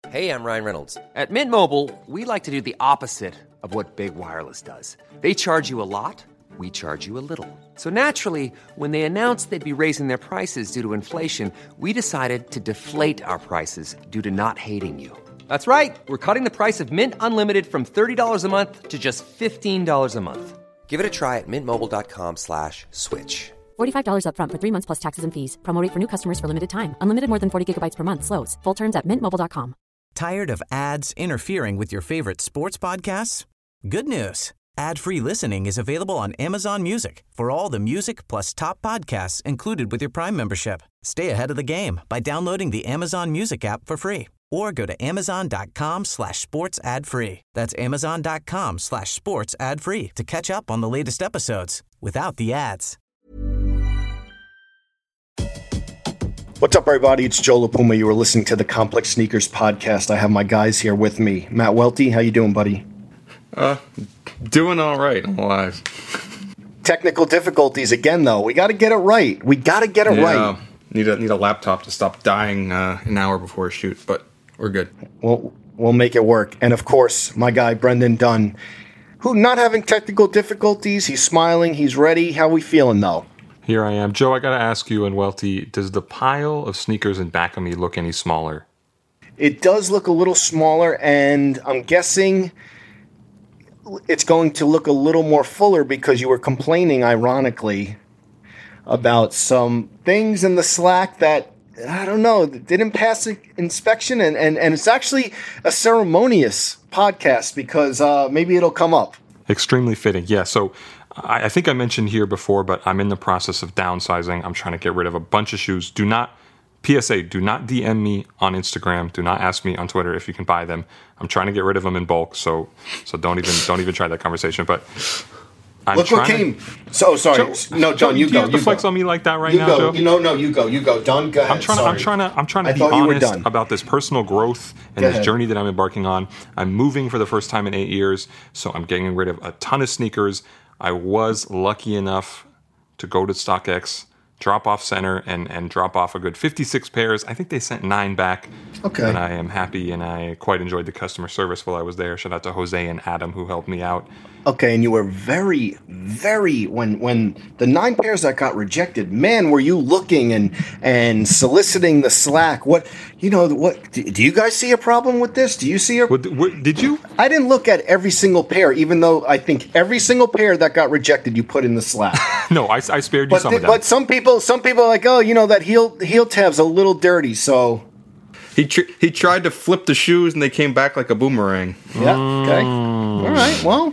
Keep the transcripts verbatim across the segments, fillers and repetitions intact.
Hey, I'm Ryan Reynolds. At Mint Mobile, we like to do the opposite of what Big Wireless does. They charge you a lot, we charge you a little. So naturally, when they announced they'd be raising their prices due to inflation, we decided to deflate our prices due to not hating you. That's right. We're cutting the price of Mint Unlimited from thirty dollars a month to just fifteen dollars a month. Give it a try at mintmobile.com slash switch. forty-five dollars up front for three months plus taxes and fees. Promo rate for new customers for limited time. Unlimited more than forty gigabytes per month slows. Full terms at mint mobile dot com. Tired of ads interfering with your favorite sports podcasts? Good news. Ad-free listening is available on Amazon Music for all the music plus top podcasts included with your Prime membership. Stay ahead of the game by downloading the Amazon Music app for free or go to amazon.com slash sports ad free. That's amazon.com slash sports ad free to catch up on the latest episodes without the ads. What's up, everybody? It's Joe LaPuma. You are listening to the Complex Sneakers Podcast. I have my guys here with me. Matt Welty, how you doing, buddy? Uh, doing all right. I'm alive. Technical difficulties again, though. We got to get it right. We got to get it yeah, right. Need a need a laptop to stop dying uh, an hour before a shoot, but we're good. We'll, we'll make it work. And, of course, my guy, Brendan Dunn, who not having technical difficulties. He's smiling. He's ready. How we feeling, though? Here I am. Joe, I got to ask you and Welty, does the pile of sneakers in back of me look any smaller? It does look a little smaller, and I'm guessing it's going to look a little more fuller because you were complaining, ironically, about some things in the Slack that, I don't know, didn't pass inspection, and, and, and it's actually a ceremonious podcast because uh, maybe it'll come up. Extremely fitting, yeah. So I, I think I mentioned here before, but I'm in the process of downsizing. I'm trying to get rid of a bunch of shoes. Do not, P S A, do not D M me on Instagram. Do not ask me on Twitter if you can buy them. I'm trying to get rid of them in bulk, so so don't even don't even try that conversation. But I'm Look what came. To, so sorry, Joe, no, John, you do go. You have to you flex go. on me like that right you now, go. Joe? You know, no, you go. You go. Don, go ahead. I'm trying. To, I'm trying to. I'm trying to I be honest about this personal growth and go this ahead. journey that I'm embarking on. I'm moving for the first time in eight years, so I'm getting rid of a ton of sneakers. I was lucky enough to go to StockX, drop off center, and, and drop off a good fifty-six pairs. I think they sent nine back. Okay. And I am happy, and I quite enjoyed the customer service while I was there. Shout out to Jose and Adam who helped me out. Okay, and you were very, very when when the nine pairs that got rejected. Man, were you looking and and soliciting the Slack? What you know? What do, do you guys see a problem with this? Do you see a? What, what, did you? I didn't look at every single pair, even though I think every single pair that got rejected you put in the Slack. No, I, I spared you but some th- of them. But some people, some people are like, oh, you know, that heel heel tab's a little dirty, so. He tr- he tried to flip the shoes and they came back like a boomerang. Yeah. Okay. All right. Well.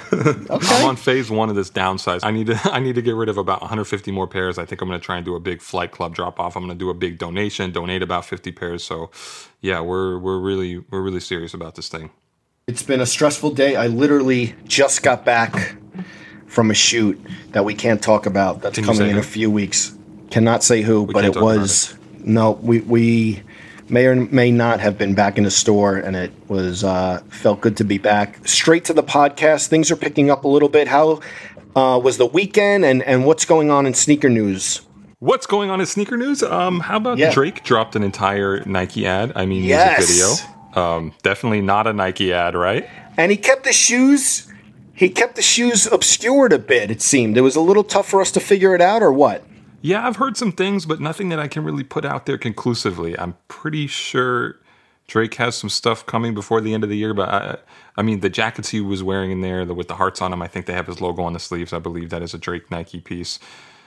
Okay. I'm on phase one of this downsize. I need to I need to get rid of about one hundred fifty more pairs. I think I'm going to try and do a big Flight Club drop off. I'm going to do a big donation, donate about fifty pairs. So, yeah, we're we're really we're really serious about this thing. It's been a stressful day. I literally just got back from a shoot that we can't talk about. That's Can you coming say in who? a few weeks. Cannot say who, We but can't it talk about was no. We we may or may not have been back in the store, and it was uh, felt good to be back. Straight to the podcast. Things are picking up a little bit. How uh, was the weekend, and and what's going on in sneaker news? What's going on in sneaker news? Um, how about Yeah. Drake dropped an entire Nike ad? I mean, Yes. music video. Um, definitely not a Nike ad, right? And he kept the shoes. He kept the shoes obscured a bit. It seemed it was a little tough for us to figure it out, or what? Yeah, I've heard some things, but nothing that I can really put out there conclusively. I'm pretty sure Drake has some stuff coming before the end of the year, but I, I mean, the jackets he was wearing in there the, with the hearts on them, I think they have his logo on the sleeves. I believe that is a Drake Nike piece.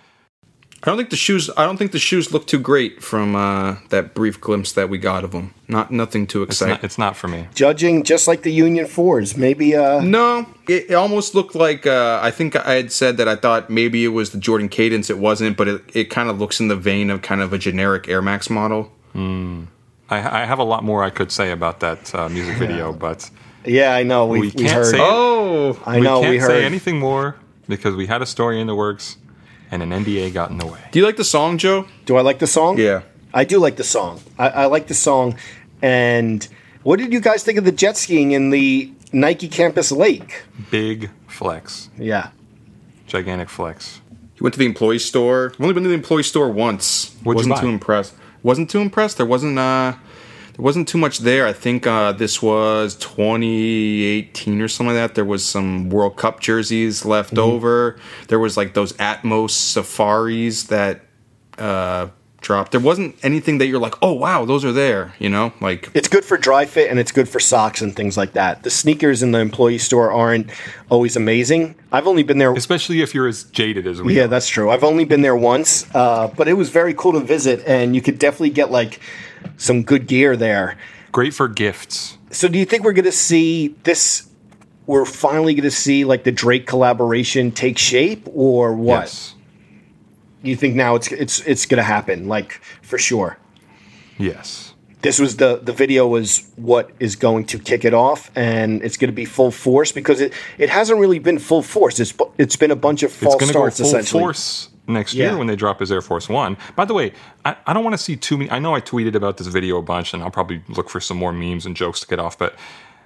I don't think the shoes. I don't think the shoes look too great from uh, that brief glimpse that we got of them. Not nothing too It's exciting. not, it's not for me. Judging just like the Union fours, maybe. Uh, No, it, it almost looked like uh, I think I had said that I thought maybe it was the Jordan Cadence. It wasn't, but it, it kind of looks in the vein of kind of a generic Air Max model. Mm. I, I have a lot more I could say about that uh, music video, but yeah, I know. We, we we can't heard. say. Oh, I know. we can't We heard. say anything more because we had a story in the works, and an N D A got in the way. do you like the song, Joe? Do I like the song? Yeah. I do like the song. I, I like the song. And what did you guys think of the jet skiing in the Nike Campus Lake? Big flex, Yeah. gigantic flex. He went to the employee store. I've only been to the employee store once. What'd you wasn't buy? too impressed. Wasn't too impressed. There wasn't. Uh, there wasn't too much there. I think uh, this was twenty eighteen or something like that. There was some World Cup jerseys left mm-hmm. over. There was like those Atmos Safaris that uh, dropped. There wasn't anything that you're like, oh wow, those are there. You know, like it's good for dry fit and it's good for socks and things like that. The sneakers in the employee store aren't always amazing. I've only been there, especially if you're as jaded as we. Yeah, are. That's true. I've only been there once, uh, but it was very cool to visit, and you could definitely get like some good gear there. Great for gifts. So, do you think we're going to see this? We're finally going to see like the Drake collaboration take shape, or what? Yes. You think now it's it's it's going to happen, like for sure? Yes. This was the the video was what is going to kick it off, and it's going to be full force because it, it hasn't really been full force. It's it's been a bunch of false it's starts go full essentially. Force next yeah. year when they drop his Air Force One. By the way, I, I don't want to see too many. I know I tweeted about this video a bunch, and I'll probably look for some more memes and jokes to get off, but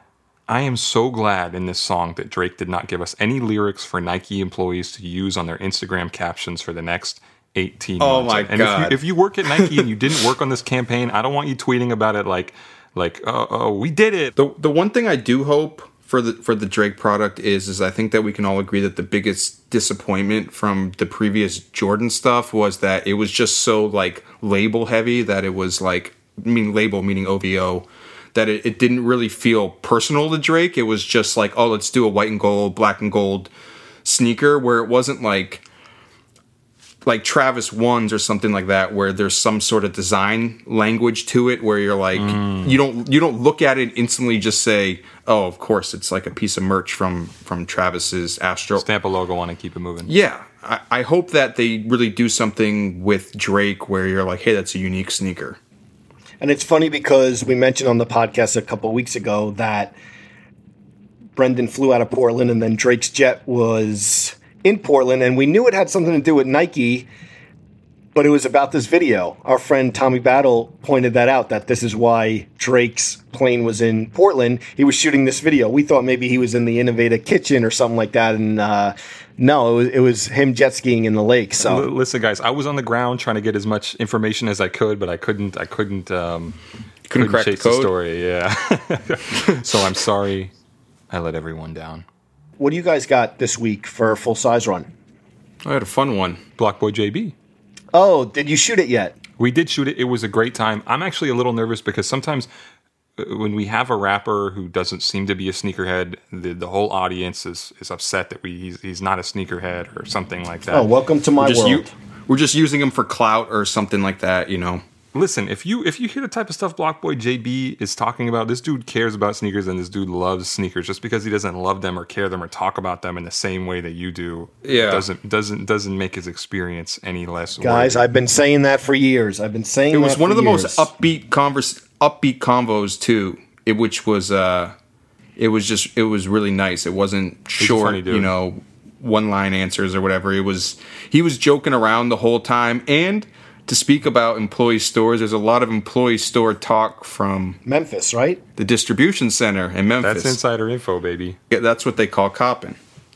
I am so glad in this song that Drake did not give us any lyrics for Nike employees to use on their Instagram captions for the next eighteen oh months. my and God. If you, if you work at Nike and you didn't work on this campaign, I don't want you tweeting about it like, like, oh, oh we did it. The the one thing I do hope for the for the Drake product is is I think that we can all agree that the biggest disappointment from the previous Jordan stuff was that it was just so like label heavy that it was like, I mean label meaning O V O, that it, it didn't really feel personal to Drake. It was just like, oh, let's do a white and gold, black and gold sneaker, where it wasn't like like Travis Ones or something like that, where there's some sort of design language to it, where you're like, mm. you don't you don't look at it and instantly just say, oh, of course, it's like a piece of merch from from Travis's Astro. Stamp a logo on and keep it moving. Yeah, I, I hope that they really do something with Drake where you're like, hey, that's a unique sneaker. And it's funny because we mentioned on the podcast a couple of weeks ago that Brendan flew out of Portland and then Drake's jet was in Portland, and we knew it had something to do with Nike, but it was about this video. Our friend Tommy Battle pointed that out, that this is why Drake's plane was in Portland. He was shooting this video. We thought maybe he was in the Innovative Kitchen or something like that, and uh, no, it was, it was him jet skiing in the lake. So L- listen, guys, I was on the ground trying to get as much information as I could, but I couldn't. I couldn't. Um, couldn't, couldn't crack chase the code. The story. Yeah. So I'm sorry, I let everyone down. What do you guys got this week for a full size run? I had a fun one. Block Boy J B. Oh, did you shoot it yet? We did shoot it. It was a great time. I'm actually a little nervous because sometimes when we have a rapper who doesn't seem to be a sneakerhead, the, the whole audience is, is upset that we he's, he's not a sneakerhead or something like that. Oh, welcome to my we're just, world. u- we're just using him for clout or something like that, you know. Listen, if you if you hear the type of stuff Block Boy J B is talking about, this dude cares about sneakers and this dude loves sneakers. Just because he doesn't love them or care them or talk about them in the same way that you do, yeah. doesn't doesn't doesn't make his experience any less. Guys, worthy. I've been saying that for years. I've been saying it was that one for of the years. most upbeat converse, upbeat convos too. It, which was uh, it was just it was really nice. It wasn't short, funny dude. you know, one line answers or whatever. It was he was joking around the whole time. And to speak about employee stores, there's a lot of employee store talk from Memphis, right? The distribution center in Memphis. That's insider info, baby. Yeah, that's what they call copping.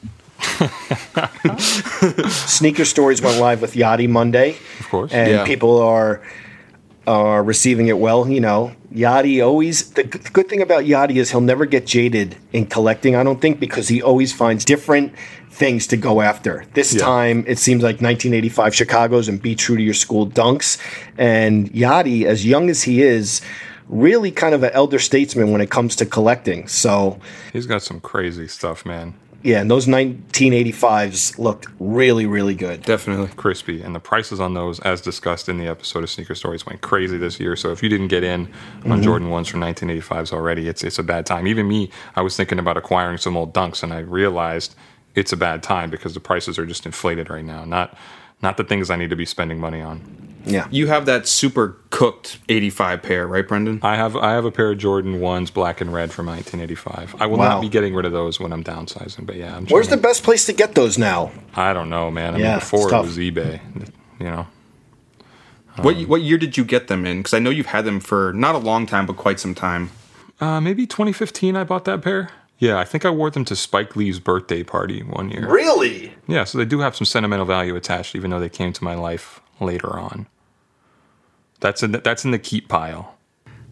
Sneaker Stories went live with Yachty Monday, Of course. and Yeah. people are are receiving it well. You know, Yachty always the g- good thing about Yachty is he'll never get jaded in collecting. I don't think, because he always finds different things to go after. This Yeah. time it seems like nineteen eighty-five Chicago's and Be True to Your School dunks, and Yachty, as young as he is, really kind of an elder statesman when it comes to collecting. So He's got some crazy stuff, man. yeah, and those nineteen eighty-fives looked really, really good. Definitely. Crispy. And the prices on those, as discussed in the episode of Sneaker Stories, went crazy this year. So if you didn't get in on Mm-hmm. Jordan ones from nineteen eighty-fives already, it's it's a bad time. Even me, I was thinking about acquiring some old dunks, and I realized it's a bad time because the prices are just inflated right now. Not not the things I need to be spending money on. Yeah. You have that super cooked eighty-five pair, right, Brendan? I have I have a pair of Jordan ones, black and red, from nineteen eighty-five. I will Wow. not be getting rid of those when I'm downsizing. But yeah, I'm Where's the trying best place to get those now? to- I don't know, man. I Yeah, mean, it's before it tough. was eBay. You know. What what year did you get them in? Because I know you've had them for not a long time, but quite some time. Uh, maybe twenty fifteen I bought that pair. Yeah, I think I wore them to Spike Lee's birthday party one year. Really? Yeah, so they do have some sentimental value attached, even though they came to my life later on. That's in the, that's in the keep pile.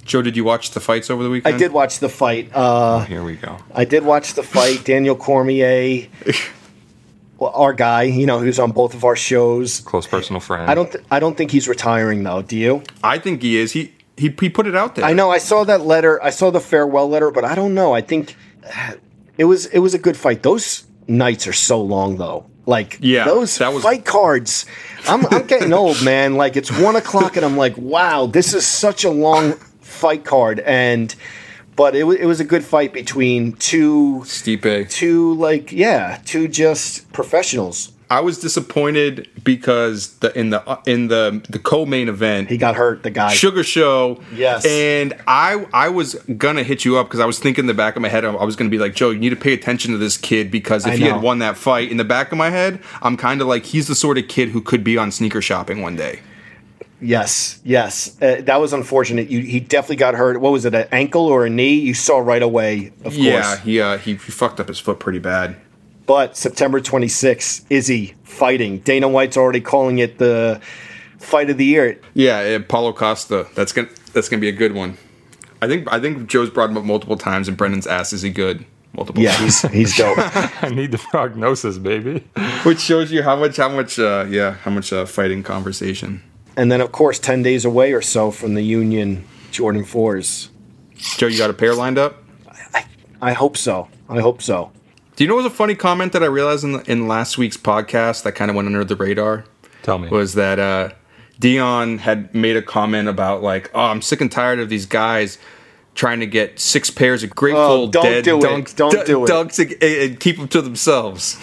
Joe, did you watch the fights over the I weekend? did watch the fight. Uh, Here we go. I did watch the fight. Daniel Cormier, well, our guy, you know, who's on both of our shows. Close personal friend. I don't. Th- I don't think he's retiring though. Do you? I think he is. He he he put it out there. I know. I saw that letter. I saw the farewell letter, but I don't know. I think it was it was a good fight. Those nights are so long though. Like Yeah, those that was- fight cards. I'm I'm getting old, man. Like it's one o'clock, and I'm like, wow, this is such a long fight card. And but it was it was a good fight between two Stipe. two like yeah two just professionals. I was disappointed because the in the in the the co-main event He got hurt. The guy. Sugar Show. Yes. And I I was gonna hit you up because I was thinking in the back of my head I was gonna be like, Joe, you need to pay attention to this kid because if I he know. had won that fight, in the back of my head, I'm kind of like he's the sort of kid who could be on sneaker shopping one day. Yes, yes, uh, that was unfortunate. You, he definitely got hurt. What was it, an ankle or a knee? You saw right away, of Yeah, course. he uh, he he fucked up his foot pretty bad. But September twenty-sixth, Izzy fighting. Dana White's already calling it the fight of the year. Yeah, uh, Paulo Costa. That's gonna that's gonna be a good one. I think I think Joe's brought him up multiple times, and Brendan's asked, "Is he good?" Multiple. Yeah, times. he's he's dope. I need the prognosis, baby. Which shows you how much how much uh, yeah how much uh, fighting conversation. And then, of course, ten days away or so from the Union Jordan fours. Joe, you got a pair lined up? I, I hope so. I hope so. Do you know what was a funny comment that I realized in, the, in last week's podcast that kind of went under the radar? Tell me. Was that uh, Dion had made a comment about like, oh, I'm sick and tired of these guys trying to get six pairs of Grateful Oh, don't Dead do it. dunks, Don't d- do it. dunks and, and keep them to themselves.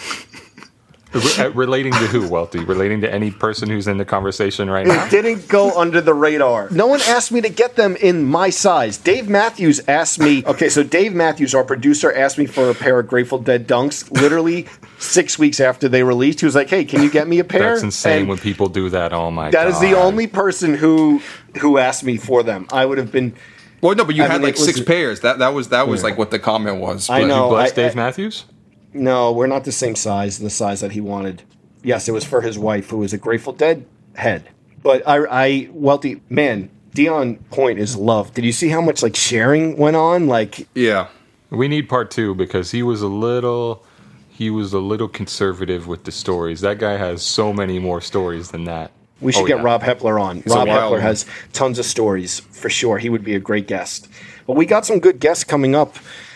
Re- uh, relating to who, Welty? Relating to any person who's in the conversation right now? It didn't go under the radar. No one asked me to get them in my size. Dave Matthews asked me. Okay, so Dave Matthews, our producer, asked me for a pair of Grateful Dead dunks literally six weeks after they released. He was like, hey, can you get me a pair? That's insane And when people do that. Oh my that god. is the only person who who asked me for them. I would have been. Well, no, but you I had mean, like it was- six pairs. That that was that was like what the comment was. I But- know. You blessed I- Dave I- Matthews? No, we're not the same size, the size that he wanted. Yes, it was for his wife, who was a Grateful Dead head. But I, I, Welty, man, Dion Point is loved. Did you see how much like sharing went on? Like, Yeah. We need part two because he was a little he was a little conservative with the stories. That guy has so many more stories than that. we should Oh, get yeah. Rob Hepler on. a Rob wild Hepler one. has tons of stories for sure. He would be a great guest. But we got some good guests coming up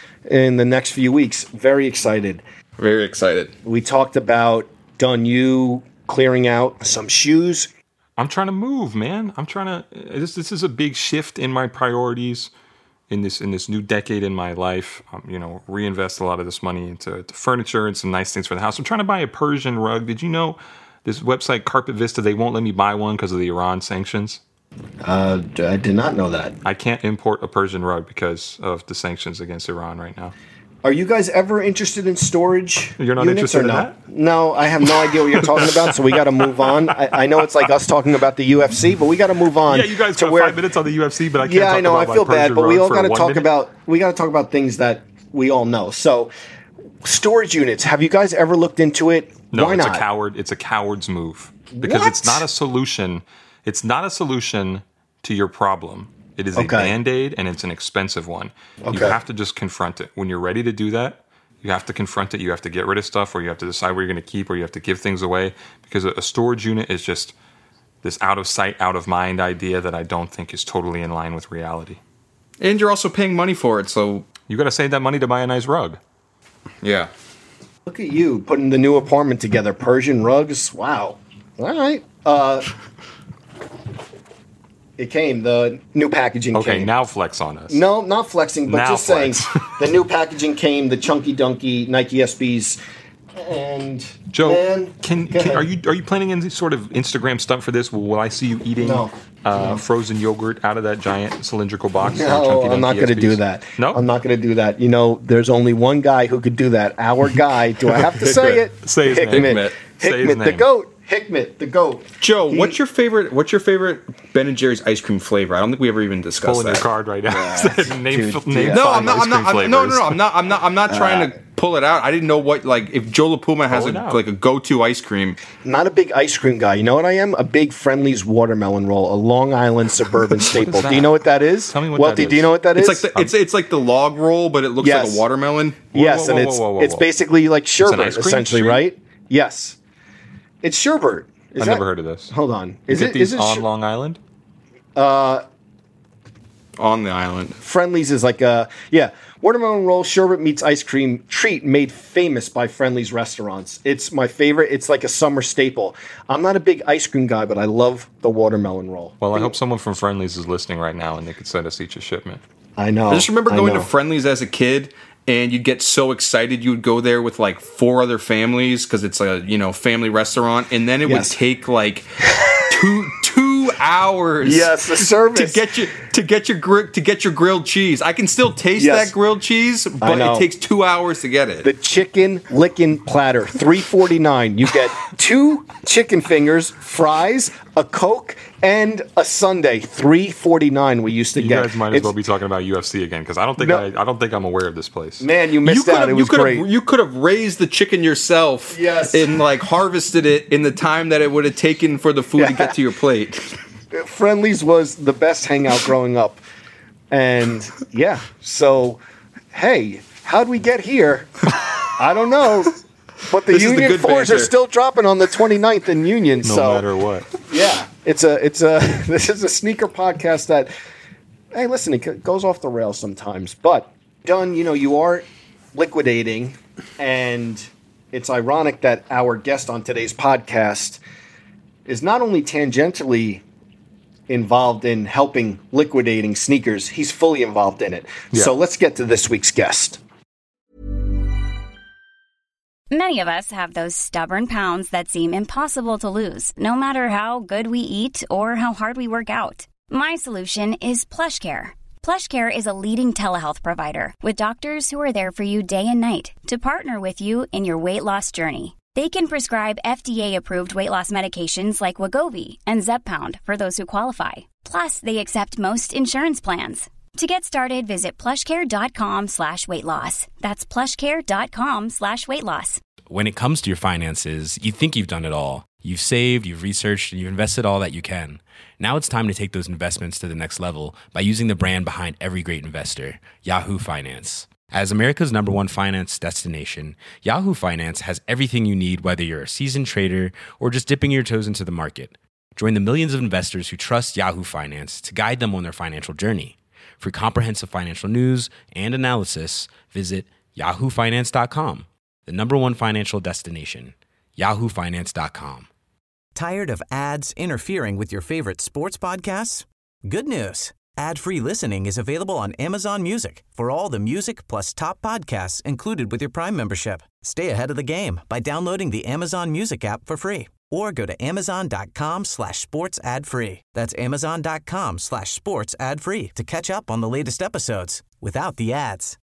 in the next few weeks. Very excited. Very excited. We talked about Dun Yu clearing out some shoes. I'm trying to move, man. I'm trying to. This this is a big shift in my priorities in this in this new decade in my life. Um, you know, reinvest a lot of this money into to furniture and some nice things for the house. I'm trying to buy a Persian rug. Did you know this website Carpet Vista? They won't let me buy one because of the Iran sanctions. Uh, I did not know that. I can't import a Persian rug because of the sanctions against Iran right now. Are you guys ever interested in storage? You're not units interested or in no? that? No, I have no idea what you're talking about, so we got to move on. I, I know it's like us talking about the U F C, but we got to move on. Yeah, you guys to got where, five minutes on the U F C, but I can't Yeah, talk I know. I about feel my bad, Persian but we rug all for got to one talk minute. about we got to talk about things that we all know. So, storage units. Have you guys ever looked into it? No, Why it's not? a coward. It's a coward's move because What? it's not a solution. It's not a solution to your problem. It is a Okay. band-aid, and it's an expensive one. You Okay. have to just confront it. When you're ready to do that, you have to confront it. You have to get rid of stuff, or you have to decide where you're going to keep, or you have to give things away. Because a, a storage unit is just this out of sight, out of mind idea that I don't think is totally in line with reality. And you're also paying money for it, so You got to save that money to buy a nice rug. yeah. Look at you putting the new apartment together. Persian rugs. Wow. All right. Uh, it came. The new packaging Okay, came. now flex on us. No, not flexing, but Now just saying flex. the new packaging came, the Chunky Dunky Nike S Bs, and Joe, man, can, go can ahead. are you are you planning any sort of Instagram stunt for this? Will I see you eating No. uh, frozen yogurt out of that giant cylindrical box? from No, Chunky I'm not Dunky going to do S Bs? that. No, I'm not going to do that. You know, there's only one guy who could do that. Our guy. Do I have to say it? Say his name. Hickman. Hickman. Say his Hickman, the name. goat. Hickman, the goat. Joe, He- what's your favorite? What's your favorite Ben and Jerry's ice cream flavor? I don't think we ever even discussed pulling that. your card right now. name dude, name yeah. No, five I'm not. ice I'm not. cream I'm, no, no, flavors. no. I'm not. I'm not. I'm not trying to pull it out. I didn't know what, like, if Joe La Puma has a, like a go-to ice cream. Not a big ice cream guy. You know what I am? A big Friendly's watermelon roll, a Long Island suburban staple. Do you know what that is? Tell me what Welty, that is. do you know what that is? It's like the, it's it's like the log roll, but it looks Yes. like a watermelon. Yes, Whoa, whoa, and it's whoa, whoa, whoa, it's whoa. basically like sherbet, ice cream essentially, treat? right? Yes. It's sherbet. Is I've that- never heard of this. Hold on. You Is get it these is it on sh- Long Island? On the island. Friendly's is like a yeah, watermelon roll sherbet meets ice cream treat made famous by Friendly's restaurants. It's my favorite. It's like a summer staple. I'm not a big ice cream guy, but I love the watermelon roll. Well, I hope someone from Friendly's is listening right now and they could send us each a shipment. I know. I just remember I going know. to Friendly's as a kid, and you'd get so excited you would go there with like four other families because it's a you know family restaurant, and then it Yes. would take like two two hours. Yes, the service. to get you to get your gri- to get your grilled cheese. I can still taste Yes. that grilled cheese, but know. it takes two hours to get it. The chicken licking platter, three forty-nine. You get two chicken fingers, fries, a Coke, and a sundae. three forty-nine. We used to You get. guys might as It's- well be talking about U F C again because I don't think No. I, I don't think I'm aware of this place. Man, you you missed could out. have It you was could great. have you could have raised the chicken yourself. Yes. And like harvested it in the time that it would have taken for the food to get to your plate. Friendly's was the best hangout growing up. And yeah, so hey, how'd we get here? I don't know. But the This is the Union good fours are banter. still dropping on the twenty-ninth in Union. No so matter what. yeah, it's a it's a this is a sneaker podcast that hey, listen, it goes off the rails sometimes. But Dunn, you know, you are liquidating, and it's ironic that our guest on today's podcast is not only tangentially involved in helping liquidating sneakers, he's fully involved in it. Yeah. So let's get to this week's guest. Many of us have those stubborn pounds that seem impossible to lose, no matter how good we eat or how hard we work out. My solution is PlushCare. PlushCare is a leading telehealth provider with doctors who are there for you day and night to partner with you in your weight loss journey. They can prescribe F D A-approved weight loss medications like Wegovy and Zepbound for those who qualify. Plus, they accept most insurance plans. To get started, visit plushcare.com slash weight loss. That's plushcare.com slash weight loss. When it comes to your finances, you think you've done it all. You've saved, you've researched, and you've invested all that you can. Now it's time to take those investments to the next level by using the brand behind every great investor, Yahoo Finance. As America's number one finance destination, Yahoo Finance has everything you need, whether you're a seasoned trader or just dipping your toes into the market. Join the millions of investors who trust Yahoo Finance to guide them on their financial journey. For comprehensive financial news and analysis, visit yahoo finance dot com, the number one financial destination, yahoo finance dot com. Tired of ads interfering with your favorite sports podcasts? Good news. Ad-free listening is available on Amazon Music for all the music plus top podcasts included with your Prime membership. Stay ahead of the game by downloading the Amazon Music app for free or go to amazon.com slash sports ad free. That's amazon.com slash sports ad free to catch up on the latest episodes without the ads.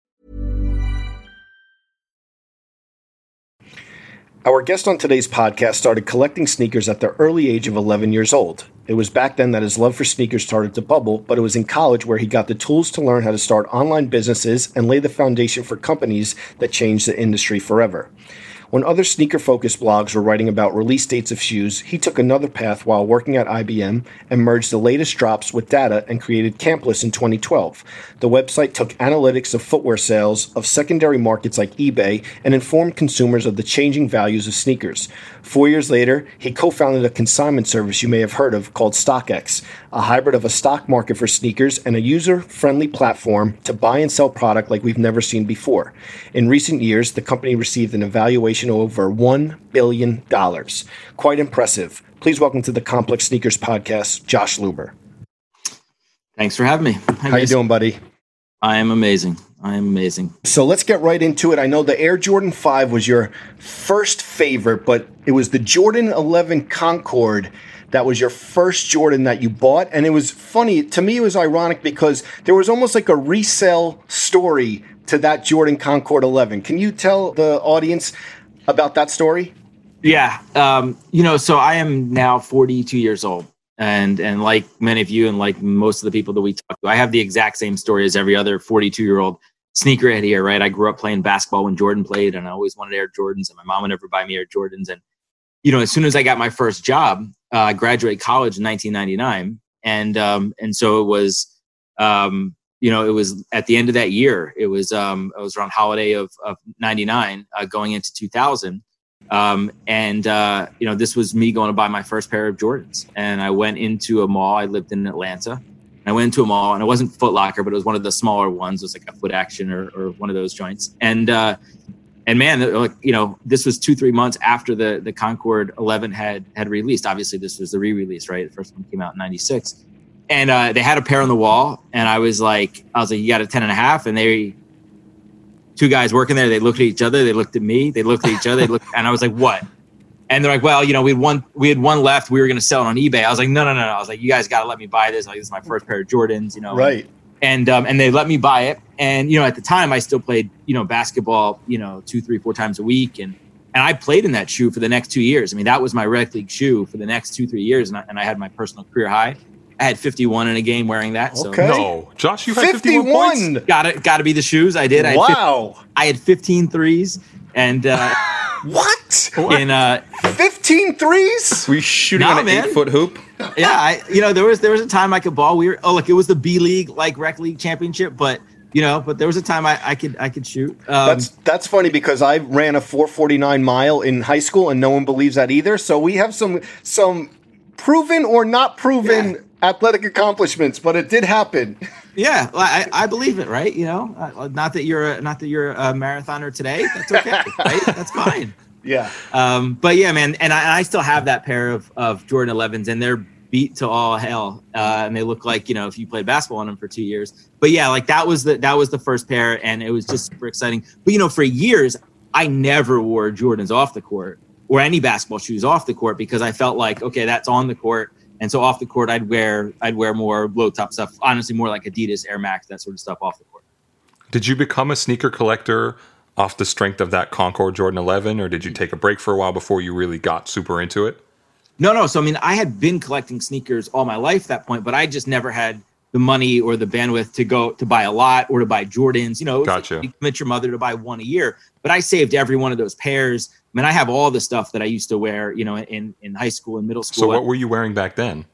Our guest on today's podcast started collecting sneakers at the early age of eleven years old. It was back then that his love for sneakers started to bubble, but it was in college where he got the tools to learn how to start online businesses and lay the foundation for companies that changed the industry forever. When other sneaker-focused blogs were writing about release dates of shoes, he took another path while working at I B M and merged the latest drops with data and created Campless in twenty twelve. The website took analytics of footwear sales of secondary markets like eBay and informed consumers of the changing values of sneakers. Four years later, he co-founded a consignment service you may have heard of called StockX, a hybrid of a stock market for sneakers and a user-friendly platform to buy and sell product like we've never seen before. In recent years, the company received an evaluation of over one billion dollars. Quite impressive. Please welcome to the Complex Sneakers Podcast, Josh Luber. Thanks for having me. Hi, How you guys. doing, buddy? I am amazing. I am amazing. So let's get right into it. I know the Air Jordan five was your first favorite, but it was the Jordan eleven Concord that was your first Jordan that you bought. And it was funny. To me, it was ironic because there was almost like a resale story to that Jordan Concord eleven. Can you tell the audience about that story? Yeah. Um, you know, so I am now forty-two years old. And and like many of you and like most of the people that we talk to, I have the exact same story as every other forty-two-year-old. sneakerhead here, right? I grew up playing basketball when Jordan played, and I always wanted Air Jordans, and my mom would never buy me Air Jordans. And, you know, as soon as I got my first job, uh, I graduated college in nineteen ninety-nine. And, um, and so it was, um, you know, it was at the end of that year, it was, um, it was around holiday of, of ninety-nine, uh, going into two thousand. Um, and, uh, you know, this was me going to buy my first pair of Jordans. And I went into a mall. I lived in Atlanta. And I went into a mall, and it wasn't Foot Locker, but it was one of the smaller ones. It was like a Foot Action or, or one of those joints. And, uh, and man, like, you know, this was two, three months after the, the Concord eleven had, had released. Obviously this was the re-release, right? The first one came out in ninety-six. And, uh, they had a pair on the wall, and I was like, I was like, you got a ten and a half. And they, two guys working there, they looked at each other, they looked at me, they looked at each other, they looked, and I was like, what? And they're like, well, you know, we had one, we had one left. We were going to sell it on eBay. I was like, no, no, no, no. I was like, you guys got to let me buy this. Like, this is my first pair of Jordans, you know? Right. And, um, and they let me buy it. And, you know, at the time I still played, you know, basketball, you know, two, three, four times a week. And, and I played in that shoe for the next two years. I mean, that was my rec league shoe for the next two, three years. And I, and I had my personal career high. I had fifty-one in a game wearing that. So Okay. No, Josh, you had fifty-one points. Got to, got to be the shoes. I did. I had Wow. fifteen, I had fifteen threes. And, uh, What? in, uh, fifteen threes? We shooting Nah, on an man. eight foot hoop. yeah, I, you know, there was, there was a time I could ball. We were, oh, look, it was the B League, like rec league championship, but, you know, but there was a time I, I could, I could shoot. Um, That's that's funny because I ran a four forty-nine mile in high school, and no one believes that either. So we have some some proven or not proven Yeah. athletic accomplishments, but it did happen. yeah, I, I believe it, right? You know, uh, not that you're, a, not that you're a marathoner today. That's okay, right? That's fine. Yeah. Um, but yeah, man, and I, and I still have that pair of, of Jordan elevens, and they're beat to all hell, uh, and they look like, you know, if you played basketball on them for two years. But yeah, like that was the that was the first pair, and it was just super exciting. But you know, for years, I never wore Jordans off the court or any basketball shoes off the court because I felt like, okay, that's on the court, and so off the court, I'd wear I'd wear more low top stuff, honestly, more like Adidas, Air Max, that sort of stuff off the court. Did you become a sneaker collector off the strength of that Concord Jordan eleven, or did you take a break for a while before you really got super into it? No, no. So, I mean, I had been collecting sneakers all my life at that point, but I just never had the money or the bandwidth to go to buy a lot or to buy Jordans. You know, it was Gotcha. like you commit your mother to buy one a year, but I saved every one of those pairs. I mean, I have all the stuff that I used to wear, you know, in, in high school and middle school. So what were you wearing back then?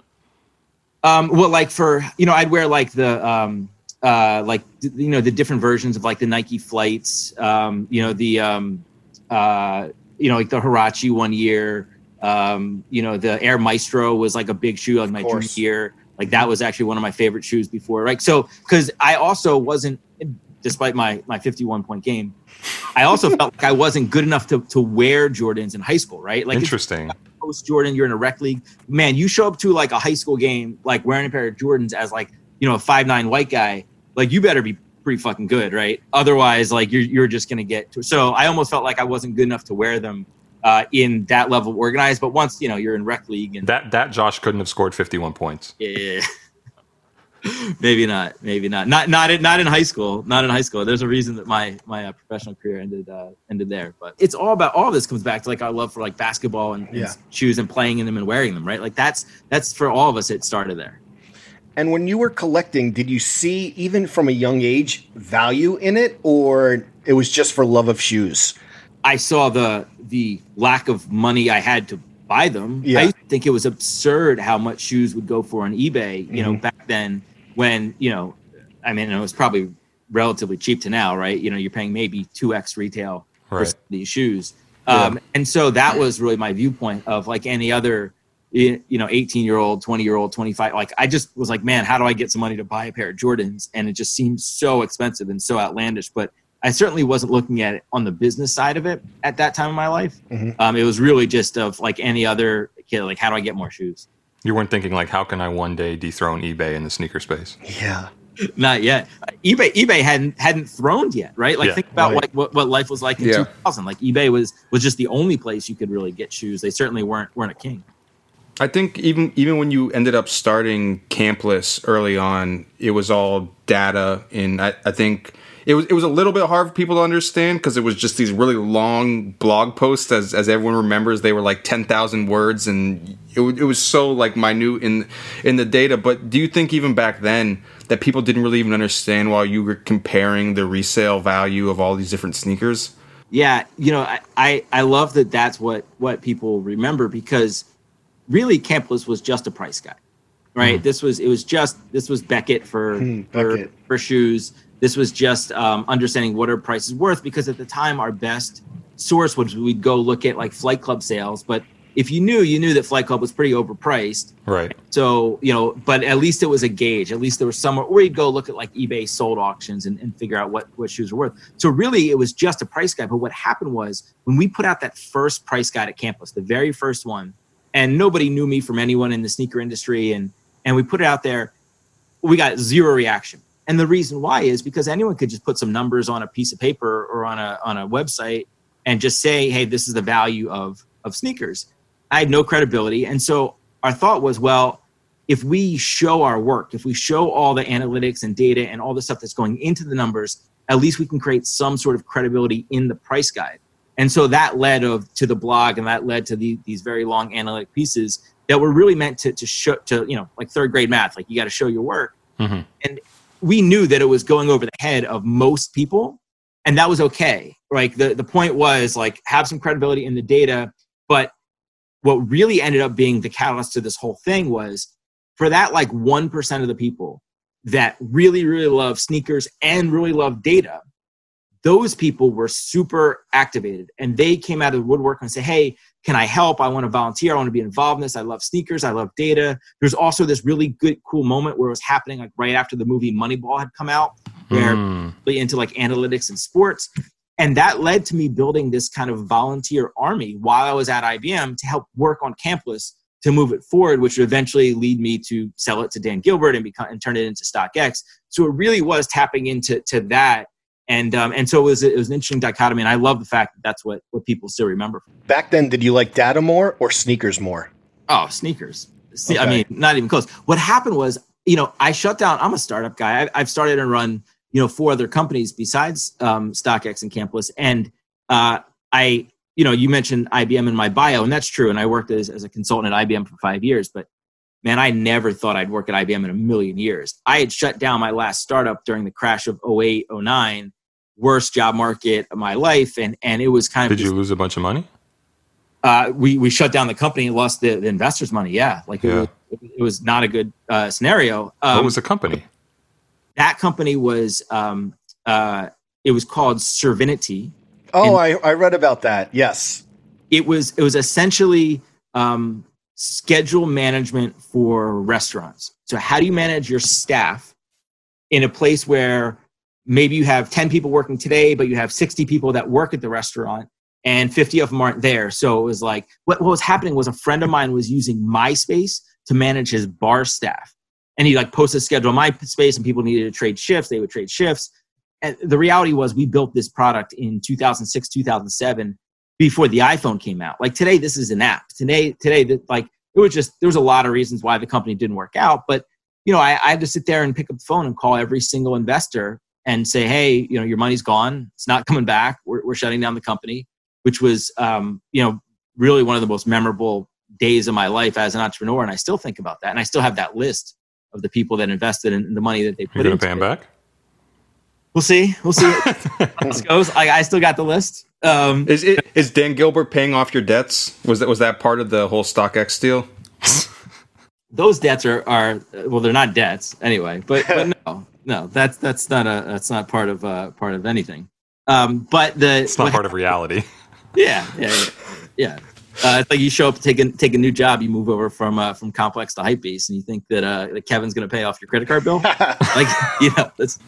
Um, well, like for, you know, I'd wear like the, um, uh, like, you know, the different versions of like the Nike Flights, um, you know, the, um, uh, you know, like the Huarache one year, um, you know, the Air Maestro was like a big shoe like my junior year. Like that was actually one of my favorite shoes before, right? So, cause I also wasn't, despite my, my fifty-one point game, I also felt like I wasn't good enough to, to wear Jordans in high school, right? Like Interesting. Post Jordan, you're in a rec league, man, you show up to like a high school game, like wearing a pair of Jordans as like, you know, a five nine white guy, like you better be pretty fucking good, right? Otherwise, like you're, you're just going to get to, so I almost felt like I wasn't good enough to wear them uh, in that level of organized. But once, you know, you're in rec league and That that Josh couldn't have scored fifty-one points. yeah, maybe not, maybe not, not, not in, not in high school, not in high school. There's a reason that my, my uh, professional career ended, uh, ended there, but it's all about, all this comes back to like our love for like basketball and, and Yeah. shoes and playing in them and wearing them, right? Like that's, that's for all of us. It started there. And when you were collecting, did you see, even from a young age, value in it, or it was just for love of shoes? I saw the the lack of money I had to buy them. Yeah. I used to think it was absurd how much shoes would go for on eBay, you know, Mhm. back then when, you know, I mean, it was probably relatively cheap to now, right? You know, you're paying maybe two X retail for Right. these shoes. Um, and so that was really my viewpoint of like any other, you know, eighteen year old, twenty year old, twenty-five. Like I just was like, man, how do I get some money to buy a pair of Jordans? And it just seemed so expensive and so outlandish. But I certainly wasn't looking at it on the business side of it at that time in my life. Mhm. Um, it was really just of like any other kid, like how do I get more shoes? You weren't thinking like, how can I one day dethrone eBay in the sneaker space? Yeah. Not yet. eBay eBay hadn't hadn't throned yet, right? Like Yeah. think about Right. like what, what life was like in Yeah. two thousand. Like eBay was was just the only place you could really get shoes. They certainly weren't weren't a king. I think even even when you ended up starting Campless early on, it was all data, and I, I think it was it was a little bit hard for people to understand because it was just these really long blog posts. As as everyone remembers, they were like ten thousand words, and it, it was so like minute in in the data. But do you think even back then that people didn't really even understand while you were comparing the resale value of all these different sneakers? Yeah, you know, I, I, I love that that's what, what people remember, because really Campus was just a price guide, right? Mm. This was, it was just, this was Beckett for, mm, Beckett. for, for shoes. This was just um, understanding what our price is worth, because at the time our best source was we'd go look at like Flight Club sales. But if you knew, you knew that Flight Club was pretty overpriced. Right. So, you know, but at least it was a gauge. At least there was somewhere, or you'd go look at like eBay sold auctions and, and figure out what, what shoes were worth. So really it was just a price guide. But what happened was when we put out that first price guide at Campus, the very first one, and nobody knew me from anyone in the sneaker industry, and and we put it out there, we got zero reaction. And the reason why is because anyone could just put some numbers on a piece of paper or on a on a website and just say, hey, this is the value of of sneakers. I had no credibility. And so our thought was, well, if we show our work, if we show all the analytics and data and all the stuff that's going into the numbers, at least we can create some sort of credibility in the price guide. And so that led of, to the blog, and that led to the, these very long analytic pieces that were really meant to, to show, to, you know, like third grade math, like you got to show your work. Mm-hmm. And we knew that it was going over the head of most people, and that was okay. Like the, the point was like, have some credibility in the data. But what really ended up being the catalyst to this whole thing was for that, like one percent of the people that really, really love sneakers and really love data, those people were super activated, and they came out of the woodwork and say, hey, can I help? I want to volunteer. I want to be involved in this. I love sneakers. I love data. There's also this really good, cool moment where it was happening like right after the movie Moneyball had come out, where mm. really into like analytics and sports. And that led to me building this kind of volunteer army while I was at I B M to help work on Campless to move it forward, which would eventually lead me to sell it to Dan Gilbert and become and turn it into StockX. So it really was tapping into to that. And um, and so it was, it was an interesting dichotomy. And I love the fact that that's what, what people still remember. Back then, did you like data more or sneakers more? Oh, sneakers. Okay. I mean, not even close. What happened was, you know, I shut down. I'm a startup guy. I, I've started and run, you know, four other companies besides um, StockX and Campless. And uh, I, you know, you mentioned I B M in my bio, and that's true. And I worked as, as a consultant at I B M for five years. But man, I never thought I'd work at I B M in a million years. I had shut down my last startup during the crash of oh eight, oh nine. Worst job market of my life, and and it was kind of. Did you lose a bunch of money? Uh, we we shut down the company and lost the, the investors' money. Yeah, like it, yeah. Was, it was not a good uh, scenario. Um, what was the company? That company was um, uh, it was called Servinity. Oh, I, I read about that. Yes, it was it was essentially um, schedule management for restaurants. So how do you manage your staff in a place where maybe you have ten people working today, but you have sixty people that work at the restaurant and fifty of them aren't there. So it was like, what, what was happening was a friend of mine was using MySpace to manage his bar staff. And he like posted a schedule on MySpace, and people needed to trade shifts. They would trade shifts. And the reality was we built this product in two thousand six, two thousand seven before the iPhone came out. Like today, this is an app. Today, today, like it was just, there was a lot of reasons why the company didn't work out. But, you know, I, I had to sit there and pick up the phone and call every single investor and say, hey, you know, your money's gone. It's not coming back. We're, we're shutting down the company, which was, um, you know, really one of the most memorable days of my life as an entrepreneur. And I still think about that. And I still have that list of the people that invested in the money that they put into it. You're going to pay them it. back? We'll see. We'll see how this goes. I, I still got the list. Um, is it, is Dan Gilbert paying off your debts? Was that, was that part of the whole StockX deal? Those debts are, are, well, they're not debts anyway, but, but no. No, that's that's not a that's not part of uh, part of anything. Um, but the it's not what, part of reality. Yeah, yeah, yeah. yeah. Uh, it's like you show up to take a take a new job, you move over from uh, from Complex to Hypebeast, and you think that, uh, that Kevin's going to pay off your credit card bill. Like, you know, that's.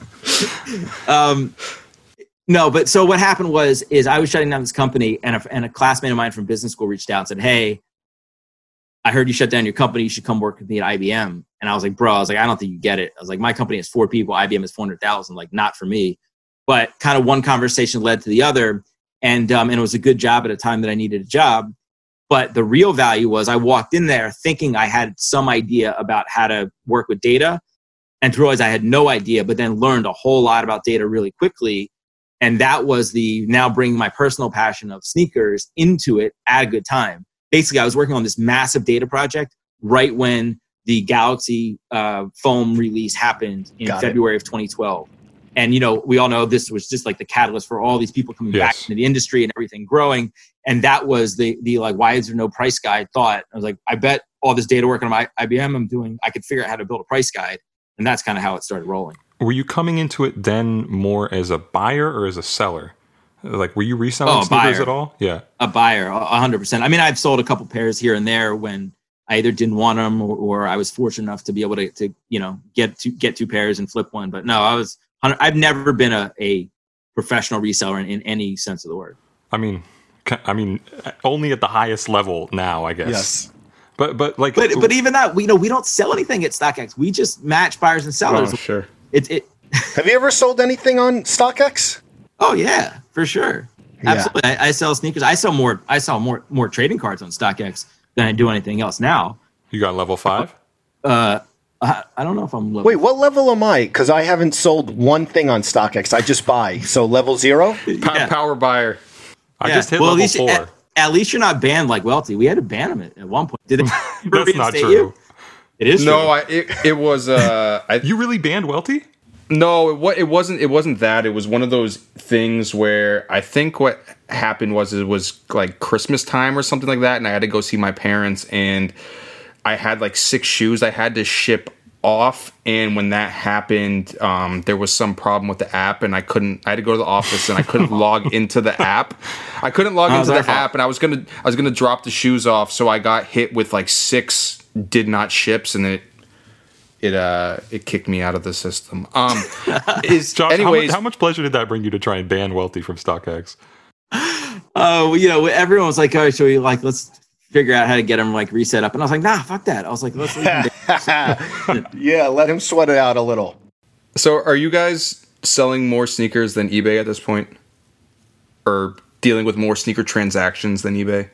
Um, no, but so what happened was is I was shutting down this company, and a, and a classmate of mine from business school reached out and said, "Hey, I heard you shut down your company. You should come work with me at I B M." And I was like, bro, I was like, I don't think you get it. I was like, my company has four people. I B M is four hundred thousand. Like, not for me. But kind of one conversation led to the other. And, um, and it was a good job at a time that I needed a job. But the real value was I walked in there thinking I had some idea about how to work with data, and to realize I had no idea, but then learned a whole lot about data really quickly. And that was the now bringing my personal passion of sneakers into it at a good time. Basically, I was working on this massive data project right when the Galaxy uh, foam release happened in Got February it. of twenty twelve. And, you know, we all know this was just like the catalyst for all these people coming Yes. back into the industry and everything growing. And that was the, the like, why is there no price guide thought? I was like, I bet all this data work on my I B M I'm doing, I could figure out how to build a price guide. And that's kind of how it started rolling. Were you coming into it then more as a buyer or as a seller? Like, were you reselling Oh, sneakers buyer. at all? Yeah. A buyer, a hundred percent. I mean, I've sold a couple pairs here and there when I either didn't want them or, or I was fortunate enough to be able to, to, you know, get two, get two pairs and flip one. But no, I was, I've never been a, a professional reseller in, in any sense of the word. I mean, ca- I mean, only at the highest level now, I guess. Yes. But but like, But but even that, we you know we don't sell anything at StockX. We just match buyers and sellers. Oh, sure. It it. Have you ever sold anything on StockX? Oh yeah, for sure. Yeah. Absolutely. I, I sell sneakers. I sell more. I sell more more trading cards on StockX than I do anything else now. you got level five? Uh, I, I don't know if I'm level. Wait, what level am I? Because I haven't sold one thing on StockX. I just buy. So level zero? Pa- Yeah. Power buyer. I Yeah. just hit Well, at level least, four. At, at least you're not banned like Welty. We had to ban him at, at one point. Did it? That's not reinstate true. you? It is true. No, I it, it was uh I You really banned Welty? No, it, wa- it wasn't. It wasn't that. It was one of those things where I think what happened was it was like Christmas time or something like that, and I had to go see my parents, and I had like six shoes I had to ship off, and when that happened, um, there was some problem with the app, and I couldn't. I had to go to the office, and I couldn't log into the app. I couldn't log Oh, into the that's app, and I was gonna. I was gonna drop the shoes off, so I got hit with like six did not ships, and it. It uh it kicked me out of the system. Um, is Josh, anyways. how, mu- how much pleasure did that bring you to try and ban Welty from StockX? Oh, you know, everyone was like, "Oh, so we like let's figure out how to get him like reset up." And I was like, "Nah, fuck that." I was like, "Let's." leave him Yeah, let him sweat it out a little. So, are you guys selling more sneakers than eBay at this point, or dealing with more sneaker transactions than eBay?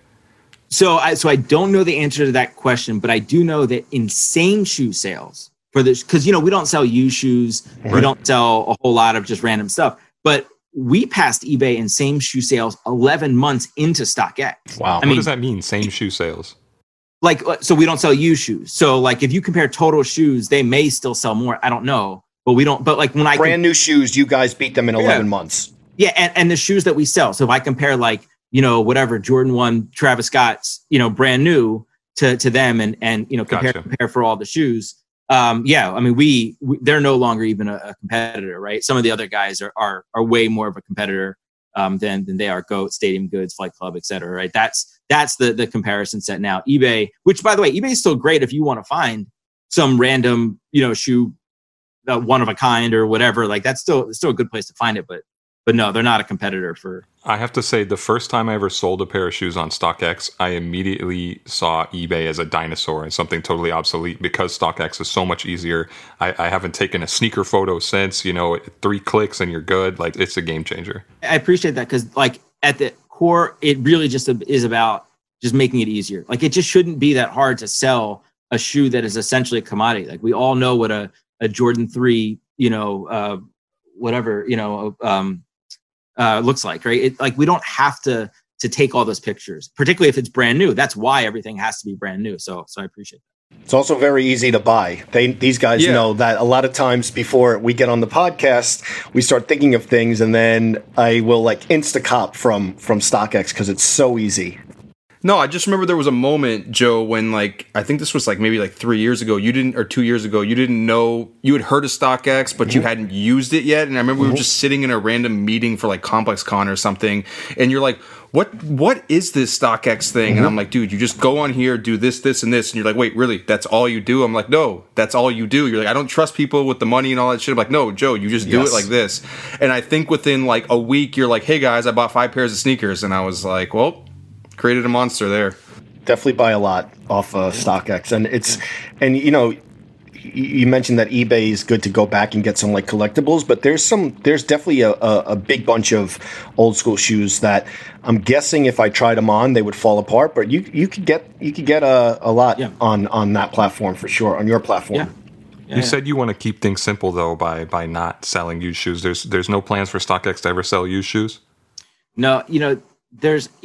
So I so I don't know the answer to that question, but I do know that in same shoe sales for this, because you know we don't sell used shoes, we don't sell a whole lot of just random stuff, but we passed eBay in same shoe sales eleven months into StockX. Wow. I what mean, does that mean? Same shoe sales. like uh, so we don't sell used shoes. So like if you compare total shoes, they may still sell more. I don't know, but we don't. But like when I Brand new shoes, you guys beat them in eleven months. Yeah, and, and the shoes that we sell. So if I compare like, you know, whatever Jordan one, Travis Scott's, you know, brand new to, to them and, and, you know, compare, Gotcha. compare for all the shoes. Um, yeah, I mean, we, we they're no longer even a, a competitor, right? Some of the other guys are, are, are way more of a competitor um, than, than they are GOAT, Stadium Goods, Flight Club, et cetera, right? That's, that's the, the comparison set now. eBay, which by the way, eBay is still great if you want to find some random, you know, shoe, uh, one of a kind or whatever. Like that's still, it's still a good place to find it, but But no, they're not a competitor for. I have to say, the first time I ever sold a pair of shoes on StockX, I immediately saw eBay as a dinosaur and something totally obsolete because StockX is so much easier. I, I haven't taken a sneaker photo since. You know, three clicks and you're good. Like, it's a game changer. I appreciate that because, like, at the core, it really just is about just making it easier. Like, it just shouldn't be that hard to sell a shoe that is essentially a commodity. Like, we all know what a, a Jordan three, you know, uh, whatever, you know, um, Uh, looks like, right? It, like we don't have to to take all those pictures, particularly if it's brand new. That's why everything has to be brand new. So, so I appreciate that. It's also very easy to buy. They these guys Yeah. know that a lot of times before we get on the podcast, we start thinking of things, and then I will like Instacop from from StockX because it's so easy. No, I just remember there was a moment, Joe, when like I think this was like maybe like three years ago. You didn't, or two years ago, you didn't know you had heard of StockX, but you hadn't used it yet. And I remember we were just sitting in a random meeting for like ComplexCon or something, and you're like, "What? What is this StockX thing?" And I'm like, "Dude, you just go on here, do this, this, and this." And you're like, "Wait, really? That's all you do?" I'm like, "No, that's all you do." You're like, "I don't trust people with the money and all that shit." I'm like, "No, Joe, you just do Yes. it like this." And I think within like a week, you're like, "Hey guys, I bought five pairs of sneakers," and I was like, "Well, created a monster there." Definitely buy a lot off uh, StockX, and it's and you know you mentioned that eBay is good to go back and get some like collectibles, but there's some there's definitely a, a, a big bunch of old school shoes that I'm guessing if I tried them on they would fall apart, but you you could get you could get a, a lot Yeah. on on that platform for sure, on your platform. Yeah. Yeah, You yeah. said you want to keep things simple though by by not selling used shoes. There's there's no plans for StockX to ever sell used shoes. No, you know, there's, you know,